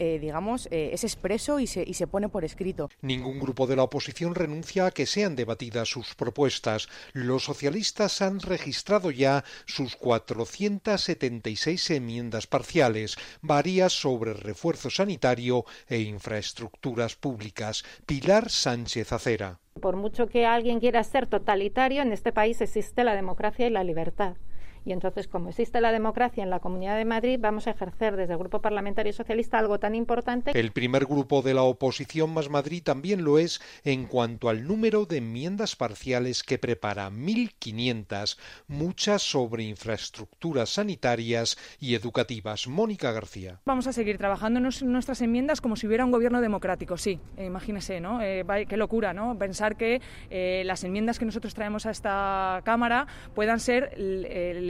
es expreso y se pone por escrito. Ningún grupo de la oposición renuncia a que sean debatidas sus propuestas. Los socialistas han registrado ya sus 476 enmiendas parciales, varias sobre refuerzo sanitario e infraestructuras públicas. Pilar Sánchez Acera. Por mucho que alguien quiera ser totalitario, en este país existe la democracia y la libertad. Y entonces, como existe la democracia en la Comunidad de Madrid, vamos a ejercer desde el Grupo Parlamentario Socialista algo tan importante. El primer grupo de la oposición, Más Madrid, también lo es en cuanto al número de enmiendas parciales que prepara, 1.500, muchas sobre infraestructuras sanitarias y educativas. Mónica García. Vamos a seguir trabajando en nuestras enmiendas como si hubiera un gobierno democrático, sí. Imagínese, ¿no? Qué locura, ¿no? Pensar que las enmiendas que nosotros traemos a esta Cámara puedan ser leídas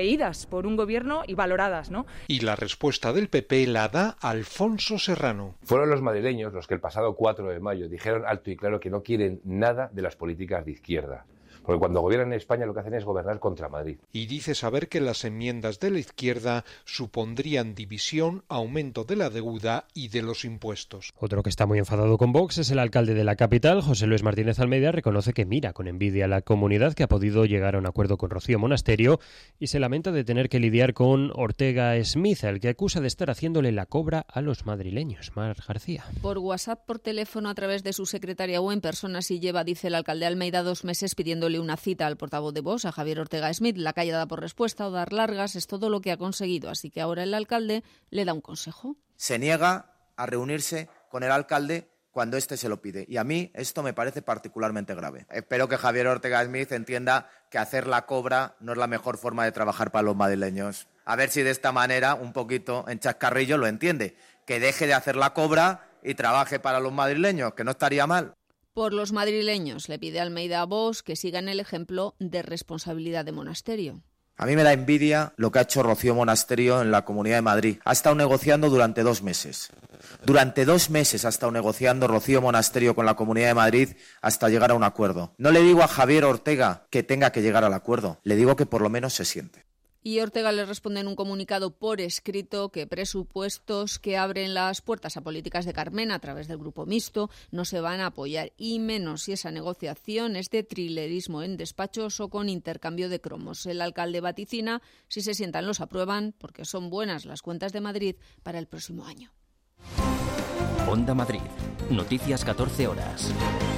leídas por un gobierno y valoradas, ¿no? Y la respuesta del PP la da Alfonso Serrano. Fueron los madrileños los que el pasado 4 de mayo dijeron alto y claro que no quieren nada de las políticas de izquierda. Porque cuando gobiernan en España lo que hacen es gobernar contra Madrid. Y dice saber que las enmiendas de la izquierda supondrían división, aumento de la deuda y de los impuestos. Otro que está muy enfadado con Vox es el alcalde de la capital, José Luis Martínez Almeida. Reconoce que mira con envidia a la comunidad que ha podido llegar a un acuerdo con Rocío Monasterio y se lamenta de tener que lidiar con Ortega Smith, al que acusa de estar haciéndole la cobra a los madrileños. Mar García. Por WhatsApp, por teléfono, a través de su secretaria o en persona, si lleva, dice el alcalde Almeida, 2 meses pidiéndole una cita al portavoz de Vox, a Javier Ortega Smith. La callada por respuesta o dar largas es todo lo que ha conseguido, así que ahora el alcalde le da un consejo. Se niega a reunirse con el alcalde cuando éste se lo pide, y a mí esto me parece particularmente grave. Espero que Javier Ortega Smith entienda que hacer la cobra no es la mejor forma de trabajar para los madrileños. A ver si de esta manera, un poquito en chascarrillo, lo entiende, que deje de hacer la cobra y trabaje para los madrileños, que no estaría mal. Por los madrileños, le pide Almeida a Vox que sigan el ejemplo de responsabilidad de Monasterio. A mí me da envidia lo que ha hecho Rocío Monasterio en la Comunidad de Madrid. Ha estado negociando durante 2 meses. Durante 2 meses ha estado negociando Rocío Monasterio con la Comunidad de Madrid hasta llegar a un acuerdo. No le digo a Javier Ortega que tenga que llegar al acuerdo, le digo que por lo menos se siente. Y Ortega le responde en un comunicado por escrito que presupuestos que abren las puertas a políticas de Carmena a través del grupo mixto no se van a apoyar, y menos si esa negociación es de trilerismo en despachos o con intercambio de cromos. El alcalde vaticina: si se sientan los aprueban, porque son buenas las cuentas de Madrid para el próximo año. Onda Madrid. Noticias 14 horas.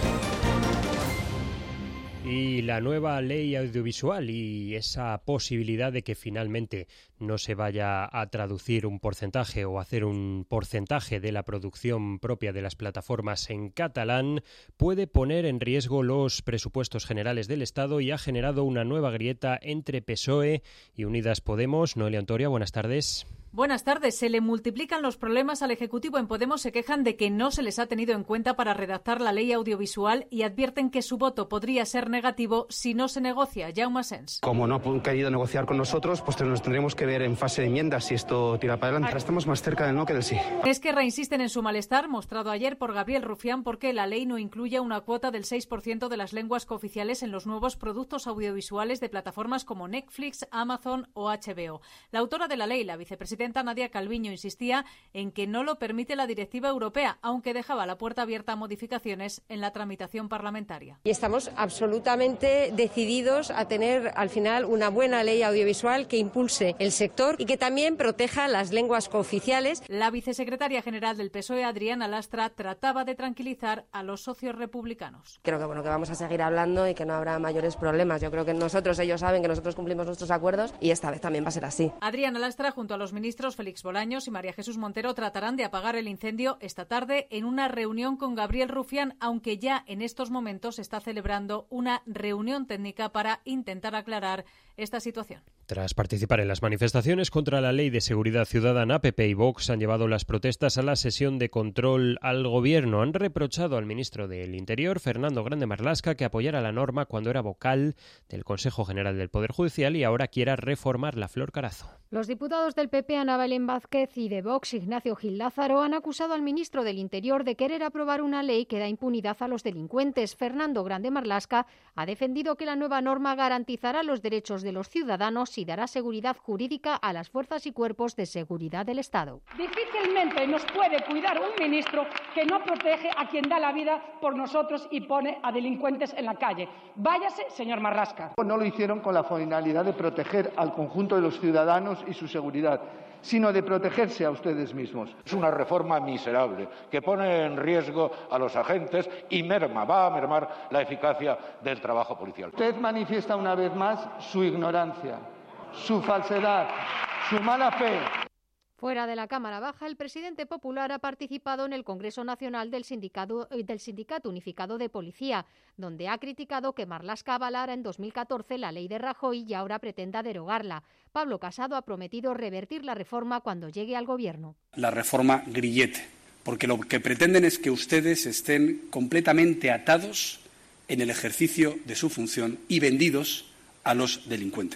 Y la nueva ley audiovisual y esa posibilidad de que finalmente no se vaya a traducir un porcentaje o hacer un porcentaje de la producción propia de las plataformas en catalán puede poner en riesgo los presupuestos generales del Estado y ha generado una nueva grieta entre PSOE y Unidas Podemos. Noelia Ontoria, buenas tardes. Buenas tardes. Se le multiplican los problemas al Ejecutivo. En Podemos se quejan de que no se les ha tenido en cuenta para redactar la ley audiovisual y advierten que su voto podría ser negativo si no se negocia. Jaume Sens. Como no han querido negociar con nosotros, pues nos tendremos que ver en fase de enmiendas si esto tira para adelante. Ahora estamos más cerca del no que del sí. Esquerra insisten en su malestar, mostrado ayer por Gabriel Rufián, porque la ley no incluye una cuota del 6% de las lenguas cooficiales en los nuevos productos audiovisuales de plataformas como Netflix, Amazon o HBO. La autora de la ley, la vicepresidenta Nadia Calviño, insistía en que no lo permite la directiva europea, aunque dejaba la puerta abierta a modificaciones en la tramitación parlamentaria. Y estamos absolutamente decididos a tener al final una buena ley audiovisual que impulse el sector y que también proteja las lenguas cooficiales. La vicesecretaria general del PSOE, Adriana Lastra, trataba de tranquilizar a los socios republicanos. Creo que que vamos a seguir hablando y que no habrá mayores problemas. Yo creo que ellos saben que nosotros cumplimos nuestros acuerdos y esta vez también va a ser así. Adriana Lastra, junto a los ministros Félix Bolaños y María Jesús Montero, tratarán de apagar el incendio esta tarde en una reunión con Gabriel Rufián, aunque ya en estos momentos se está celebrando una reunión técnica para intentar aclarar esta situación. Tras participar en las manifestaciones contra la Ley de Seguridad Ciudadana, PP y Vox han llevado las protestas a la sesión de control al Gobierno. Han reprochado al ministro del Interior, Fernando Grande Marlaska, que apoyara la norma cuando era vocal del Consejo General del Poder Judicial y ahora quiera reformarla. Flor Carazo. Los diputados del PP, Ana Belén Vázquez, y de Vox, Ignacio Gil Lázaro, han acusado al ministro del Interior de querer aprobar una ley que da impunidad a los delincuentes. Fernando Grande Marlaska ha defendido que la nueva norma garantizará los derechos de los ciudadanos y dará seguridad jurídica a las fuerzas y cuerpos de seguridad del Estado. Difícilmente nos puede cuidar un ministro que no protege a quien da la vida por nosotros y pone a delincuentes en la calle. Váyase, señor Marlaska. No lo hicieron con la finalidad de proteger al conjunto de los ciudadanos y su seguridad, sino de protegerse a ustedes mismos. Es una reforma miserable que pone en riesgo a los agentes y va a mermar la eficacia del trabajo policial. Usted manifiesta una vez más su ignorancia, su falsedad, su mala fe. Fuera de la Cámara Baja, el presidente popular ha participado en el Congreso Nacional del Sindicato Unificado de Policía, donde ha criticado que Marlaska avalara en 2014 la ley de Rajoy y ahora pretenda derogarla. Pablo Casado ha prometido revertir la reforma cuando llegue al Gobierno. La reforma grillete, porque lo que pretenden es que ustedes estén completamente atados en el ejercicio de su función y vendidos a los delincuentes.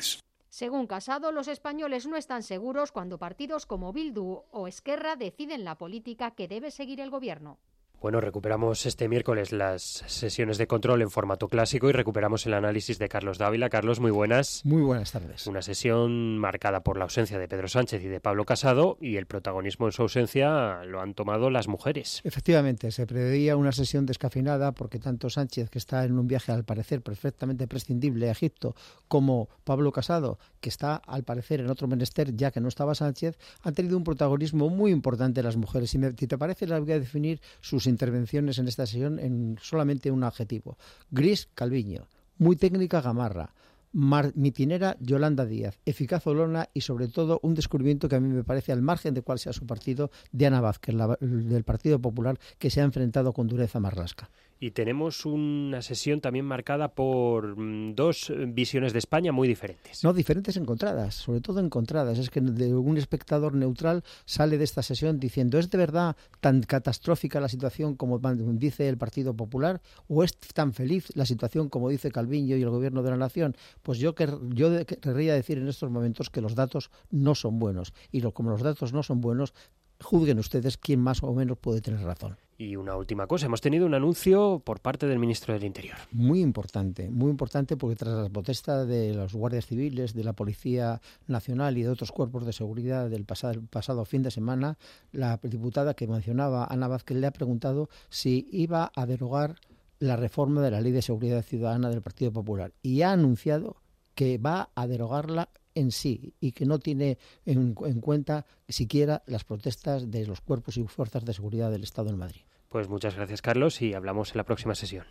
Según Casado, los españoles no están seguros cuando partidos como Bildu o Esquerra deciden la política que debe seguir el gobierno. Bueno, recuperamos este miércoles las sesiones de control en formato clásico y recuperamos el análisis de Carlos Dávila. Carlos, muy buenas. Muy buenas tardes. Una sesión marcada por la ausencia de Pedro Sánchez y de Pablo Casado, y el protagonismo en su ausencia lo han tomado las mujeres. Efectivamente, se preveía una sesión descafeinada porque tanto Sánchez, que está en un viaje al parecer perfectamente prescindible a Egipto, como Pablo Casado, que está al parecer en otro menester ya que no estaba Sánchez, han tenido un protagonismo muy importante las mujeres. Si te parece, las voy a definir sus intervenciones en esta sesión en solamente un adjetivo. Gris, Calviño. Muy técnica, Gamarra. Mitinera, Yolanda Díaz. Eficaz, Olona, y sobre todo un descubrimiento que a mí me parece, al margen de cuál sea su partido, de Ana Vázquez, del Partido Popular, que se ha enfrentado con dureza a Marlaska. Y tenemos una sesión también marcada por dos visiones de España muy diferentes. No, diferentes, encontradas, sobre todo encontradas. Es que un espectador neutral sale de esta sesión diciendo, ¿es de verdad tan catastrófica la situación como dice el Partido Popular? ¿O es tan feliz la situación como dice Calviño y el Gobierno de la Nación? Pues yo querría decir en estos momentos que los datos no son buenos. Y como los datos no son buenos, juzguen ustedes quién más o menos puede tener razón. Y una última cosa, hemos tenido un anuncio por parte del ministro del Interior. Muy importante porque tras la protesta de los guardias civiles, de la Policía Nacional y de otros cuerpos de seguridad del pasado fin de semana, la diputada que mencionaba, Ana Vázquez, le ha preguntado si iba a derogar la reforma de la Ley de Seguridad Ciudadana del Partido Popular, y ha anunciado que va a derogarla en sí y que no tiene en cuenta siquiera las protestas de los cuerpos y fuerzas de seguridad del Estado en Madrid. Pues muchas gracias, Carlos, y hablamos en la próxima sesión.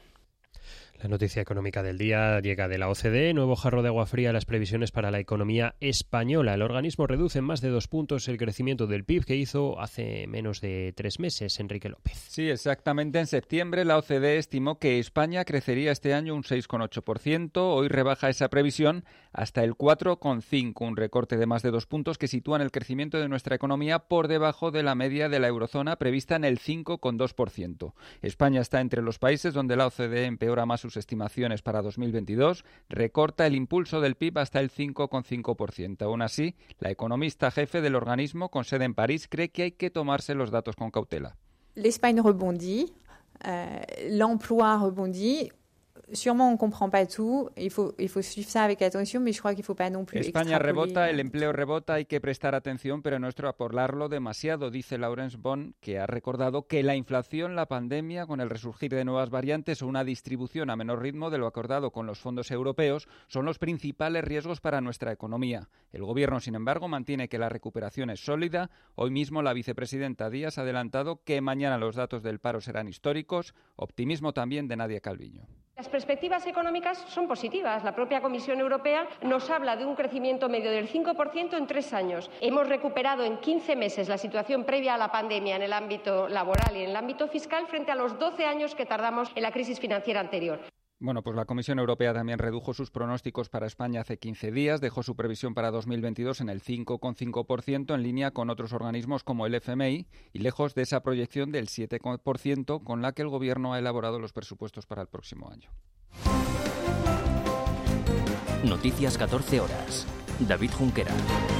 La noticia económica del día llega de la OCDE. Nuevo jarro de agua fría a las previsiones para la economía española. El organismo reduce en más de 2 puntos el crecimiento del PIB que hizo hace menos de 3 meses. Enrique López. Sí, exactamente. En septiembre la OCDE estimó que España crecería este año un 6,8%. Hoy rebaja esa previsión hasta el 4,5%, un recorte de más de 2 puntos que sitúan el crecimiento de nuestra economía por debajo de la media de la eurozona prevista en el 5,2%. España está entre los países donde la OCDE empeora más sus estimaciones para 2022, recorta el impulso del PIB hasta el 5,5%. Aún así, la economista jefe del organismo, con sede en París, cree que hay que tomarse los datos con cautela. L'Espagne rebondit, l'emploi rebondit. Sûrement on comprend pas tout, il faut suivre ça avec attention, mais je crois qu'il faut pas non plus España rebota, el empleo rebota, hay que prestar atención, pero no extrapolarlo demasiado, dice Laurence Bon, que ha recordado que la inflación, la pandemia, con el resurgir de nuevas variantes o una distribución a menor ritmo de lo acordado con los fondos europeos son los principales riesgos para nuestra economía. El Gobierno, sin embargo, mantiene que la recuperación es sólida. Hoy mismo la vicepresidenta Díaz ha adelantado que mañana los datos del paro serán históricos. Optimismo también de Nadia Calviño. Las perspectivas económicas son positivas. La propia Comisión Europea nos habla de un crecimiento medio del 5% en 3 años. Hemos recuperado en 15 meses la situación previa a la pandemia en el ámbito laboral y en el ámbito fiscal frente a los 12 años que tardamos en la crisis financiera anterior. Bueno, pues la Comisión Europea también redujo sus pronósticos para España hace 15 días, dejó su previsión para 2022 en el 5,5%, en línea con otros organismos como el FMI y lejos de esa proyección del 7% con la que el Gobierno ha elaborado los presupuestos para el próximo año. Noticias 14 horas. David Junquera.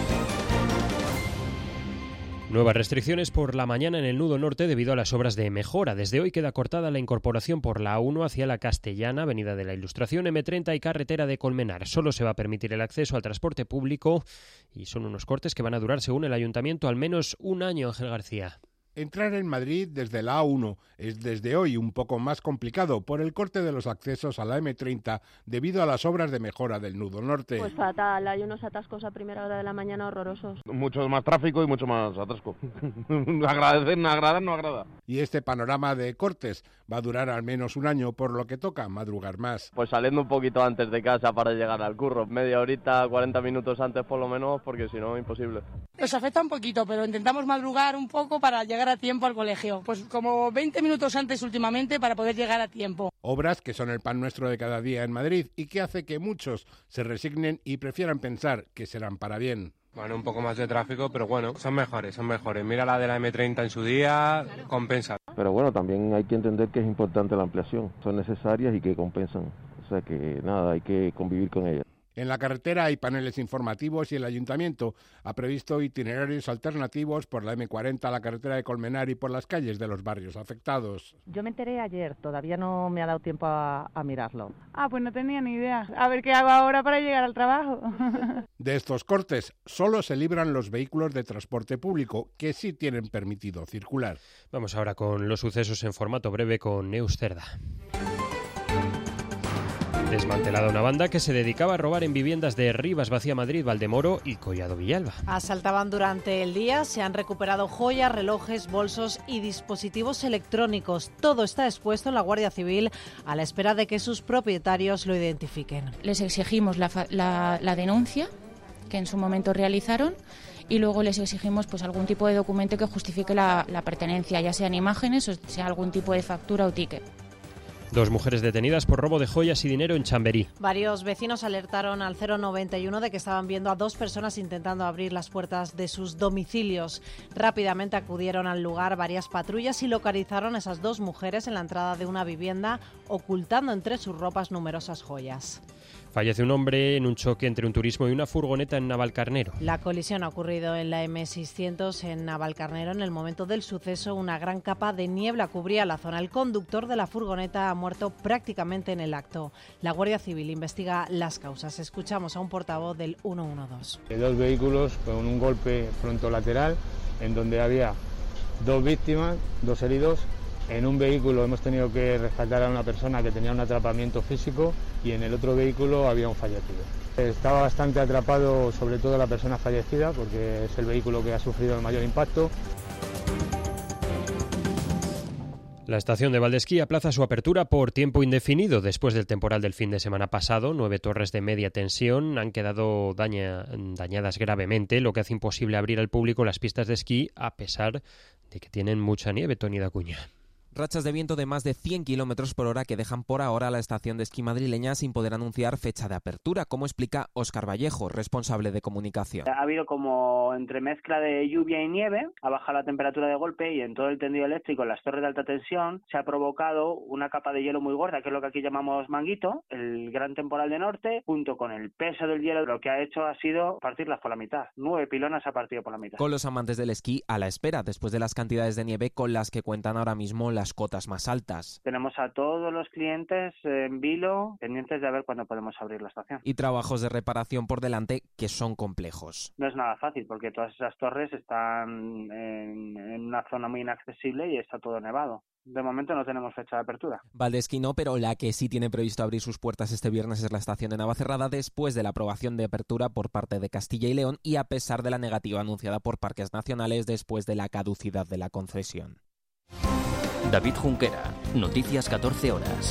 Nuevas restricciones por la mañana en el nudo norte debido a las obras de mejora. Desde hoy queda cortada la incorporación por la A1 hacia la Castellana, Avenida de la Ilustración, M30 y Carretera de Colmenar. Solo se va a permitir el acceso al transporte público y son unos cortes que van a durar, según el Ayuntamiento, al menos un año. Ángel García. Entrar en Madrid desde la A1 es desde hoy un poco más complicado por el corte de los accesos a la M30 debido a las obras de mejora del nudo norte. Pues fatal, hay unos atascos a primera hora de la mañana horrorosos. Mucho más tráfico y mucho más atasco. Agradecer, no agrada, no agrada. Y este panorama de cortes va a durar al menos un año, por lo que toca madrugar más. Pues saliendo un poquito antes de casa para llegar al curro, media horita, 40 minutos antes por lo menos, porque si no, imposible. Nos afecta un poquito, pero intentamos madrugar un poco para llegar a tiempo al colegio. Pues como 20 minutos antes últimamente para poder llegar a tiempo. Obras que son el pan nuestro de cada día en Madrid y que hace que muchos se resignen y prefieran pensar que serán para bien. Bueno, un poco más de tráfico, pero bueno, son mejores. Mira la de la M30 en su día, compensa. Pero bueno, también hay que entender que es importante la ampliación. Son necesarias y que compensan. O sea que nada, hay que convivir con ellas. En la carretera hay paneles informativos y el Ayuntamiento ha previsto itinerarios alternativos por la M40 a la carretera de Colmenar y por las calles de los barrios afectados. Yo me enteré ayer, todavía no me ha dado tiempo a mirarlo. Pues no tenía ni idea. A ver qué hago ahora para llegar al trabajo. De estos cortes solo se libran los vehículos de transporte público, que sí tienen permitido circular. Vamos ahora con los sucesos en formato breve con Neus Cerda. Desmantelada una banda que se dedicaba a robar en viviendas de Rivas Vacía Madrid, Valdemoro y Collado Villalba. Asaltaban durante el día, se han recuperado joyas, relojes, bolsos y dispositivos electrónicos. Todo está expuesto en la Guardia Civil a la espera de que sus propietarios lo identifiquen. Les exigimos la denuncia que en su momento realizaron y luego les exigimos pues algún tipo de documento que justifique la pertenencia, ya sean imágenes o sea algún tipo de factura o ticket. 2 mujeres detenidas por robo de joyas y dinero en Chamberí. Varios vecinos alertaron al 091 de que estaban viendo a 2 personas intentando abrir las puertas de sus domicilios. Rápidamente acudieron al lugar varias patrullas y localizaron a esas 2 mujeres en la entrada de una vivienda, ocultando entre sus ropas numerosas joyas. Fallece un hombre en un choque entre un turismo y una furgoneta en Navalcarnero. La colisión ha ocurrido en la M600 en Navalcarnero. En el momento del suceso, una gran capa de niebla cubría la zona. El conductor de la furgoneta ha muerto prácticamente en el acto. La Guardia Civil investiga las causas. Escuchamos a un portavoz del 112. 2 vehículos con un golpe frontolateral en donde había 2 víctimas, 2 heridos. En un vehículo hemos tenido que rescatar a una persona que tenía un atrapamiento físico y en el otro vehículo había un fallecido. Estaba bastante atrapado, sobre todo la persona fallecida, porque es el vehículo que ha sufrido el mayor impacto. La estación de Valdesquí aplaza su apertura por tiempo indefinido. Después del temporal del fin de semana pasado, 9 torres de media tensión han quedado dañadas gravemente, lo que hace imposible abrir al público las pistas de esquí, a pesar de que tienen mucha nieve. Tony Dacuña. Rachas de viento de más de 100 km por hora que dejan por ahora a la estación de esquí madrileña sin poder anunciar fecha de apertura, como explica Óscar Vallejo, responsable de comunicación. Ha habido como entremezcla de lluvia y nieve, ha bajado la temperatura de golpe y en todo el tendido eléctrico, en las torres de alta tensión, se ha provocado una capa de hielo muy gorda, que es lo que aquí llamamos manguito. El gran temporal de norte, junto con el peso del hielo, lo que ha hecho ha sido partirlas por la mitad. 9 pilonas ha partido por la mitad. Con los amantes del esquí a la espera, después de las cantidades de nieve con las que cuentan ahora mismo las cotas más altas. Tenemos a todos los clientes en vilo, pendientes de ver cuándo podemos abrir la estación. Y trabajos de reparación por delante que son complejos. No es nada fácil porque todas esas torres están en una zona muy inaccesible y está todo nevado. De momento no tenemos fecha de apertura. Valdesquí no, pero la que sí tiene previsto abrir sus puertas este viernes es la estación de Navacerrada, después de la aprobación de apertura por parte de Castilla y León y a pesar de la negativa anunciada por Parques Nacionales después de la caducidad de la concesión. David Junquera, Noticias 14 horas.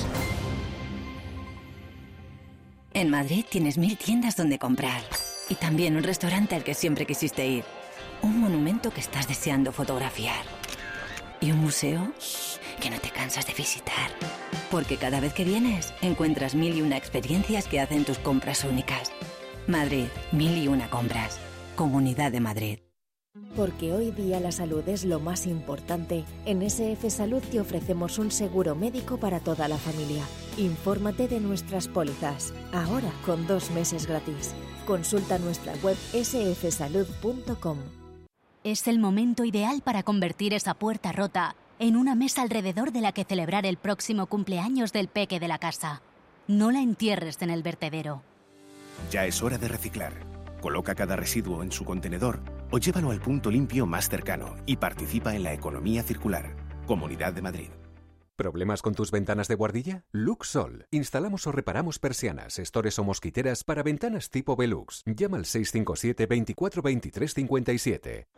En Madrid tienes 1000 tiendas donde comprar. Y también un restaurante al que siempre quisiste ir. Un monumento que estás deseando fotografiar. Y un museo que no te cansas de visitar. Porque cada vez que vienes, encuentras 1001 experiencias que hacen tus compras únicas. Madrid, 1001 compras. Comunidad de Madrid. Porque hoy día la salud es lo más importante, en SF Salud te ofrecemos un seguro médico para toda la familia. Infórmate de nuestras pólizas, ahora con 2 meses gratis. Consulta nuestra web sfsalud.com. Es el momento ideal para convertir esa puerta rota en una mesa alrededor de la que celebrar el próximo cumpleaños del peque de la casa. No la entierres en el vertedero. Ya es hora de reciclar. Coloca cada residuo en su contenedor o llévalo al punto limpio más cercano y participa en la economía circular. Comunidad de Madrid. ¿Problemas con tus ventanas de buhardilla? Luxol. Instalamos o reparamos persianas, estores o mosquiteras para ventanas tipo Velux. Llama al 657 24 23 57.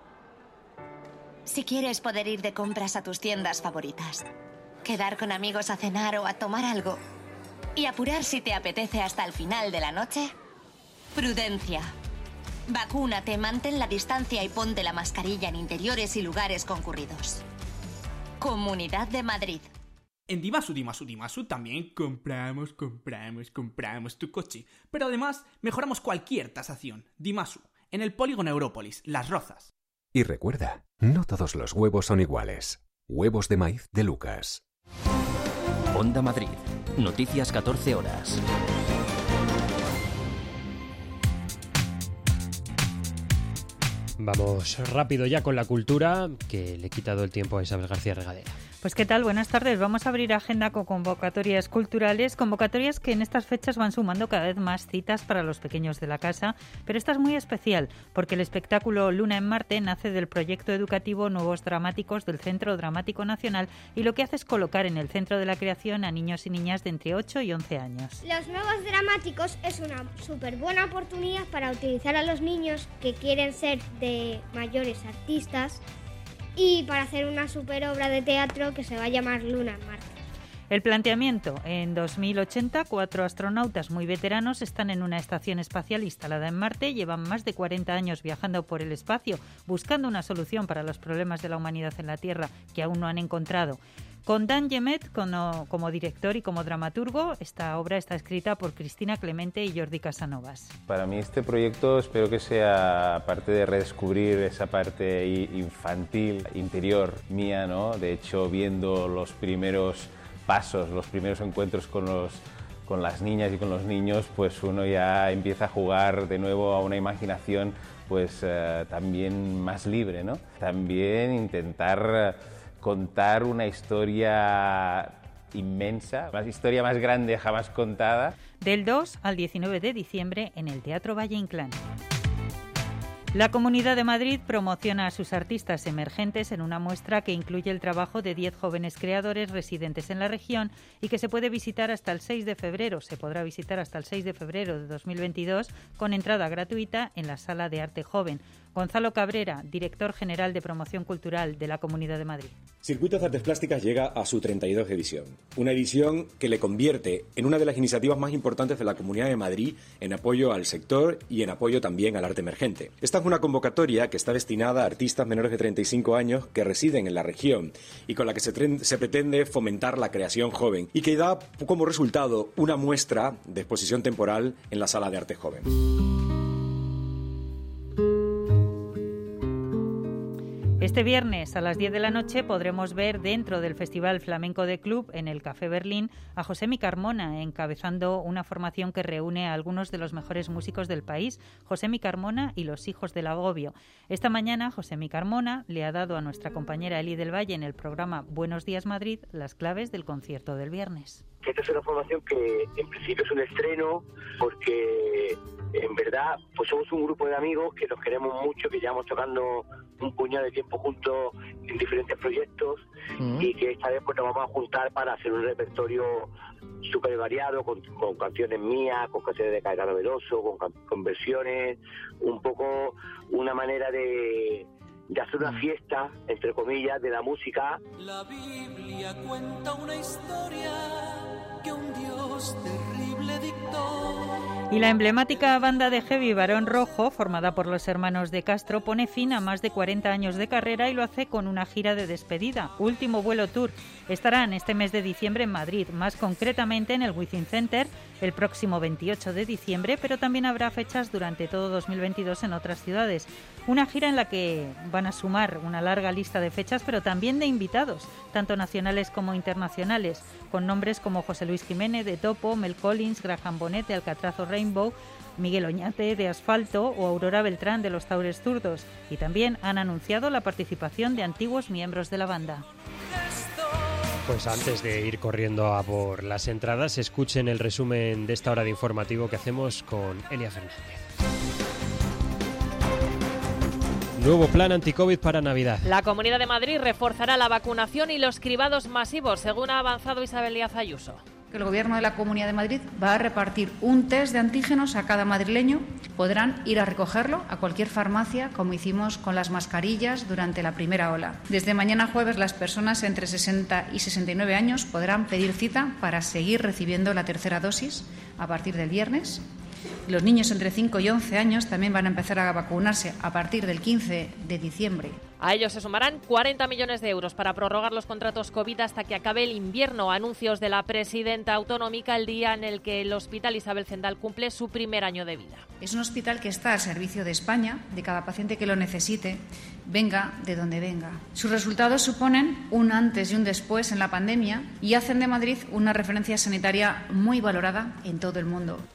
Si quieres poder ir de compras a tus tiendas favoritas, quedar con amigos a cenar o a tomar algo y apurar si te apetece hasta el final de la noche, prudencia. Vacúnate, mantén la distancia y ponte la mascarilla en interiores y lugares concurridos. Comunidad de Madrid. En Dimasu también compramos tu coche. Pero además mejoramos cualquier tasación. Dimasu, en el polígono Európolis, Las Rozas. Y recuerda, no todos los huevos son iguales. Huevos de maíz de Lucas. Onda Madrid. Noticias 14 horas. Vamos rápido ya con la cultura, que le he quitado el tiempo a Isabel García Regadera. Pues qué tal, buenas tardes. Vamos a abrir agenda con convocatorias culturales, convocatorias que en estas fechas van sumando cada vez más citas para los pequeños de la casa, pero esta es muy especial porque el espectáculo Luna en Marte nace del proyecto educativo Nuevos Dramáticos del Centro Dramático Nacional y lo que hace es colocar en el centro de la creación a niños y niñas de entre 8 y 11 años. Los Nuevos Dramáticos es una súper buena oportunidad para utilizar a los niños que quieren ser de mayores artistas y para hacer una super obra de teatro que se va a llamar Luna en Marte. El planteamiento: en 2080, 4 astronautas muy veteranos están en una estación espacial instalada en Marte, llevan más de 40 años viajando por el espacio, buscando una solución para los problemas de la humanidad en la Tierra que aún no han encontrado. Con Dan Gemet como director y como dramaturgo, esta obra está escrita por Cristina Clemente y Jordi Casanovas. Para mí este proyecto espero que sea, aparte de redescubrir esa parte infantil, interior mía, ¿no? De hecho, viendo los primeros pasos, los primeros encuentros con las niñas y con los niños, pues uno ya empieza a jugar de nuevo a una imaginación pues también más libre, ¿no? También intentar contar una historia inmensa, la historia más grande jamás contada. Del 2 al 19 de diciembre en el Teatro Valle Inclán. La Comunidad de Madrid promociona a sus artistas emergentes en una muestra que incluye el trabajo de 10 jóvenes creadores residentes en la región y que se puede visitar hasta el 6 de febrero. Se podrá visitar hasta el 6 de febrero de 2022 con entrada gratuita en la Sala de Arte Joven. Gonzalo Cabrera, director general de Promoción Cultural de la Comunidad de Madrid. Circuitos de Artes Plásticas llega a su 32 edición. Una edición que le convierte en una de las iniciativas más importantes de la Comunidad de Madrid en apoyo al sector y en apoyo también al arte emergente. Esta es una convocatoria que está destinada a artistas menores de 35 años que residen en la región y con la que se pretende fomentar la creación joven y que da como resultado una muestra de exposición temporal en la Sala de Arte Joven. Este viernes a las 10 de la noche podremos ver dentro del Festival Flamenco de Club en el Café Berlín a Josemi Carmona encabezando una formación que reúne a algunos de los mejores músicos del país, Josemi Carmona y los Hijos del Agobio. Esta mañana Josemi Carmona le ha dado a nuestra compañera Eli del Valle en el programa Buenos Días Madrid las claves del concierto del viernes. Esta es una formación que en principio es un estreno porque en verdad pues somos un grupo de amigos que nos queremos mucho, que llevamos tocando un puñado de tiempo juntos en diferentes proyectos y que esta vez pues nos vamos a juntar para hacer un repertorio súper variado con canciones mías, con canciones de Caetano Veloso, con versiones, un poco una manera de hacer una fiesta, entre comillas, de la música. La Biblia cuenta una historia que un Dios terrible dictó. Y la emblemática banda de heavy Barón Rojo, formada por los hermanos de Castro, pone fin a más de 40 años de carrera y lo hace con una gira de despedida, Último Vuelo Tour. Estarán este mes de diciembre en Madrid, más concretamente en el Wizzing Center, el próximo 28 de diciembre, pero también habrá fechas durante todo 2022 en otras ciudades. Una gira en la que van a sumar una larga lista de fechas, pero también de invitados, tanto nacionales como internacionales, con nombres como José Luis Jiménez de Topo, Mel Collins, Graham Bonnet de Alcatraz o Rainbow, Miguel Oñate de Asfalto o Aurora Beltrán de los Taures Zurdos. Y también han anunciado la participación de antiguos miembros de la banda. Pues antes de ir corriendo a por las entradas, escuchen el resumen de esta hora de informativo que hacemos con Elia Fernández. Nuevo plan anti-COVID para Navidad. La Comunidad de Madrid reforzará la vacunación y los cribados masivos, según ha avanzado Isabel Díaz Ayuso. El Gobierno de la Comunidad de Madrid va a repartir un test de antígenos a cada madrileño. Podrán ir a recogerlo a cualquier farmacia, como hicimos con las mascarillas durante la primera ola. Desde mañana jueves, las personas entre 60 y 69 años podrán pedir cita para seguir recibiendo la tercera dosis a partir del viernes. Los niños entre 5 y 11 años también van a empezar a vacunarse a partir del 15 de diciembre. A ellos se sumarán 40 millones de euros para prorrogar los contratos COVID hasta que acabe el invierno. Anuncios de la presidenta autonómica el día en el que el Hospital Isabel Zendal cumple su primer año de vida. Es un hospital que está al servicio de España, de cada paciente que lo necesite, venga de donde venga. Sus resultados suponen un antes y un después en la pandemia y hacen de Madrid una referencia sanitaria muy valorada en todo el mundo.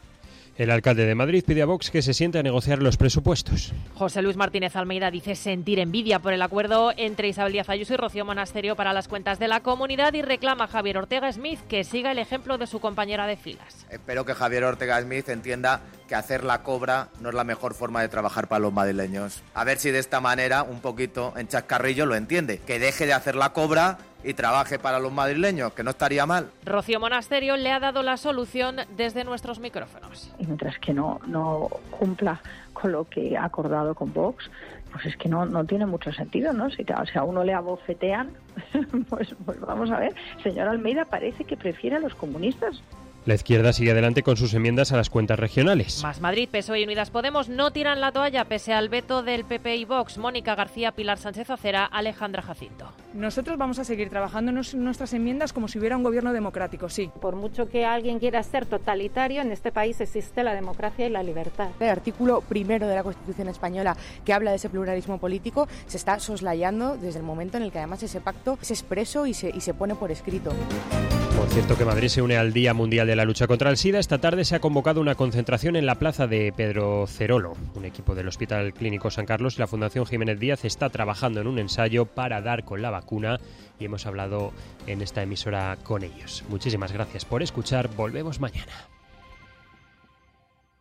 El alcalde de Madrid pide a Vox que se siente a negociar los presupuestos. José Luis Martínez Almeida dice sentir envidia por el acuerdo entre Isabel Díaz Ayuso y Rocío Monasterio para las cuentas de la comunidad y reclama a Javier Ortega Smith que siga el ejemplo de su compañera de filas. Espero que Javier Ortega Smith entienda que hacer la cobra no es la mejor forma de trabajar para los madrileños. A ver si de esta manera, un poquito en chascarrillo, lo entiende. Que deje de hacer la cobra y trabaje para los madrileños, que no estaría mal. Rocío Monasterio le ha dado la solución desde nuestros micrófonos. Y mientras que no cumpla con lo que ha acordado con Vox, pues es que no tiene mucho sentido, ¿no? Si a uno le abofetean, pues vamos a ver. Señor Almeida parece que prefiere a los comunistas. La izquierda sigue adelante con sus enmiendas a las cuentas regionales. Más Madrid, PSOE y Unidas Podemos no tiran la toalla pese al veto del PP y Vox. Mónica García, Pilar Sánchez Acera, Alejandra Jacinto. Nosotros vamos a seguir trabajando en nuestras enmiendas como si hubiera un gobierno democrático, sí. Por mucho que alguien quiera ser totalitario, en este país existe la democracia y la libertad. El artículo 1 de la Constitución española, que habla de ese pluralismo político, se está soslayando desde el momento en el que además ese pacto es expreso y se pone por escrito. Por cierto, que Madrid se une al Día Mundial de la Lucha contra el SIDA. Esta tarde se ha convocado una concentración en la plaza de Pedro Cerolo. Un equipo del Hospital Clínico San Carlos y la Fundación Jiménez Díaz está trabajando en un ensayo para dar con la vacuna y hemos hablado en esta emisora con ellos. Muchísimas gracias por escuchar. Volvemos mañana.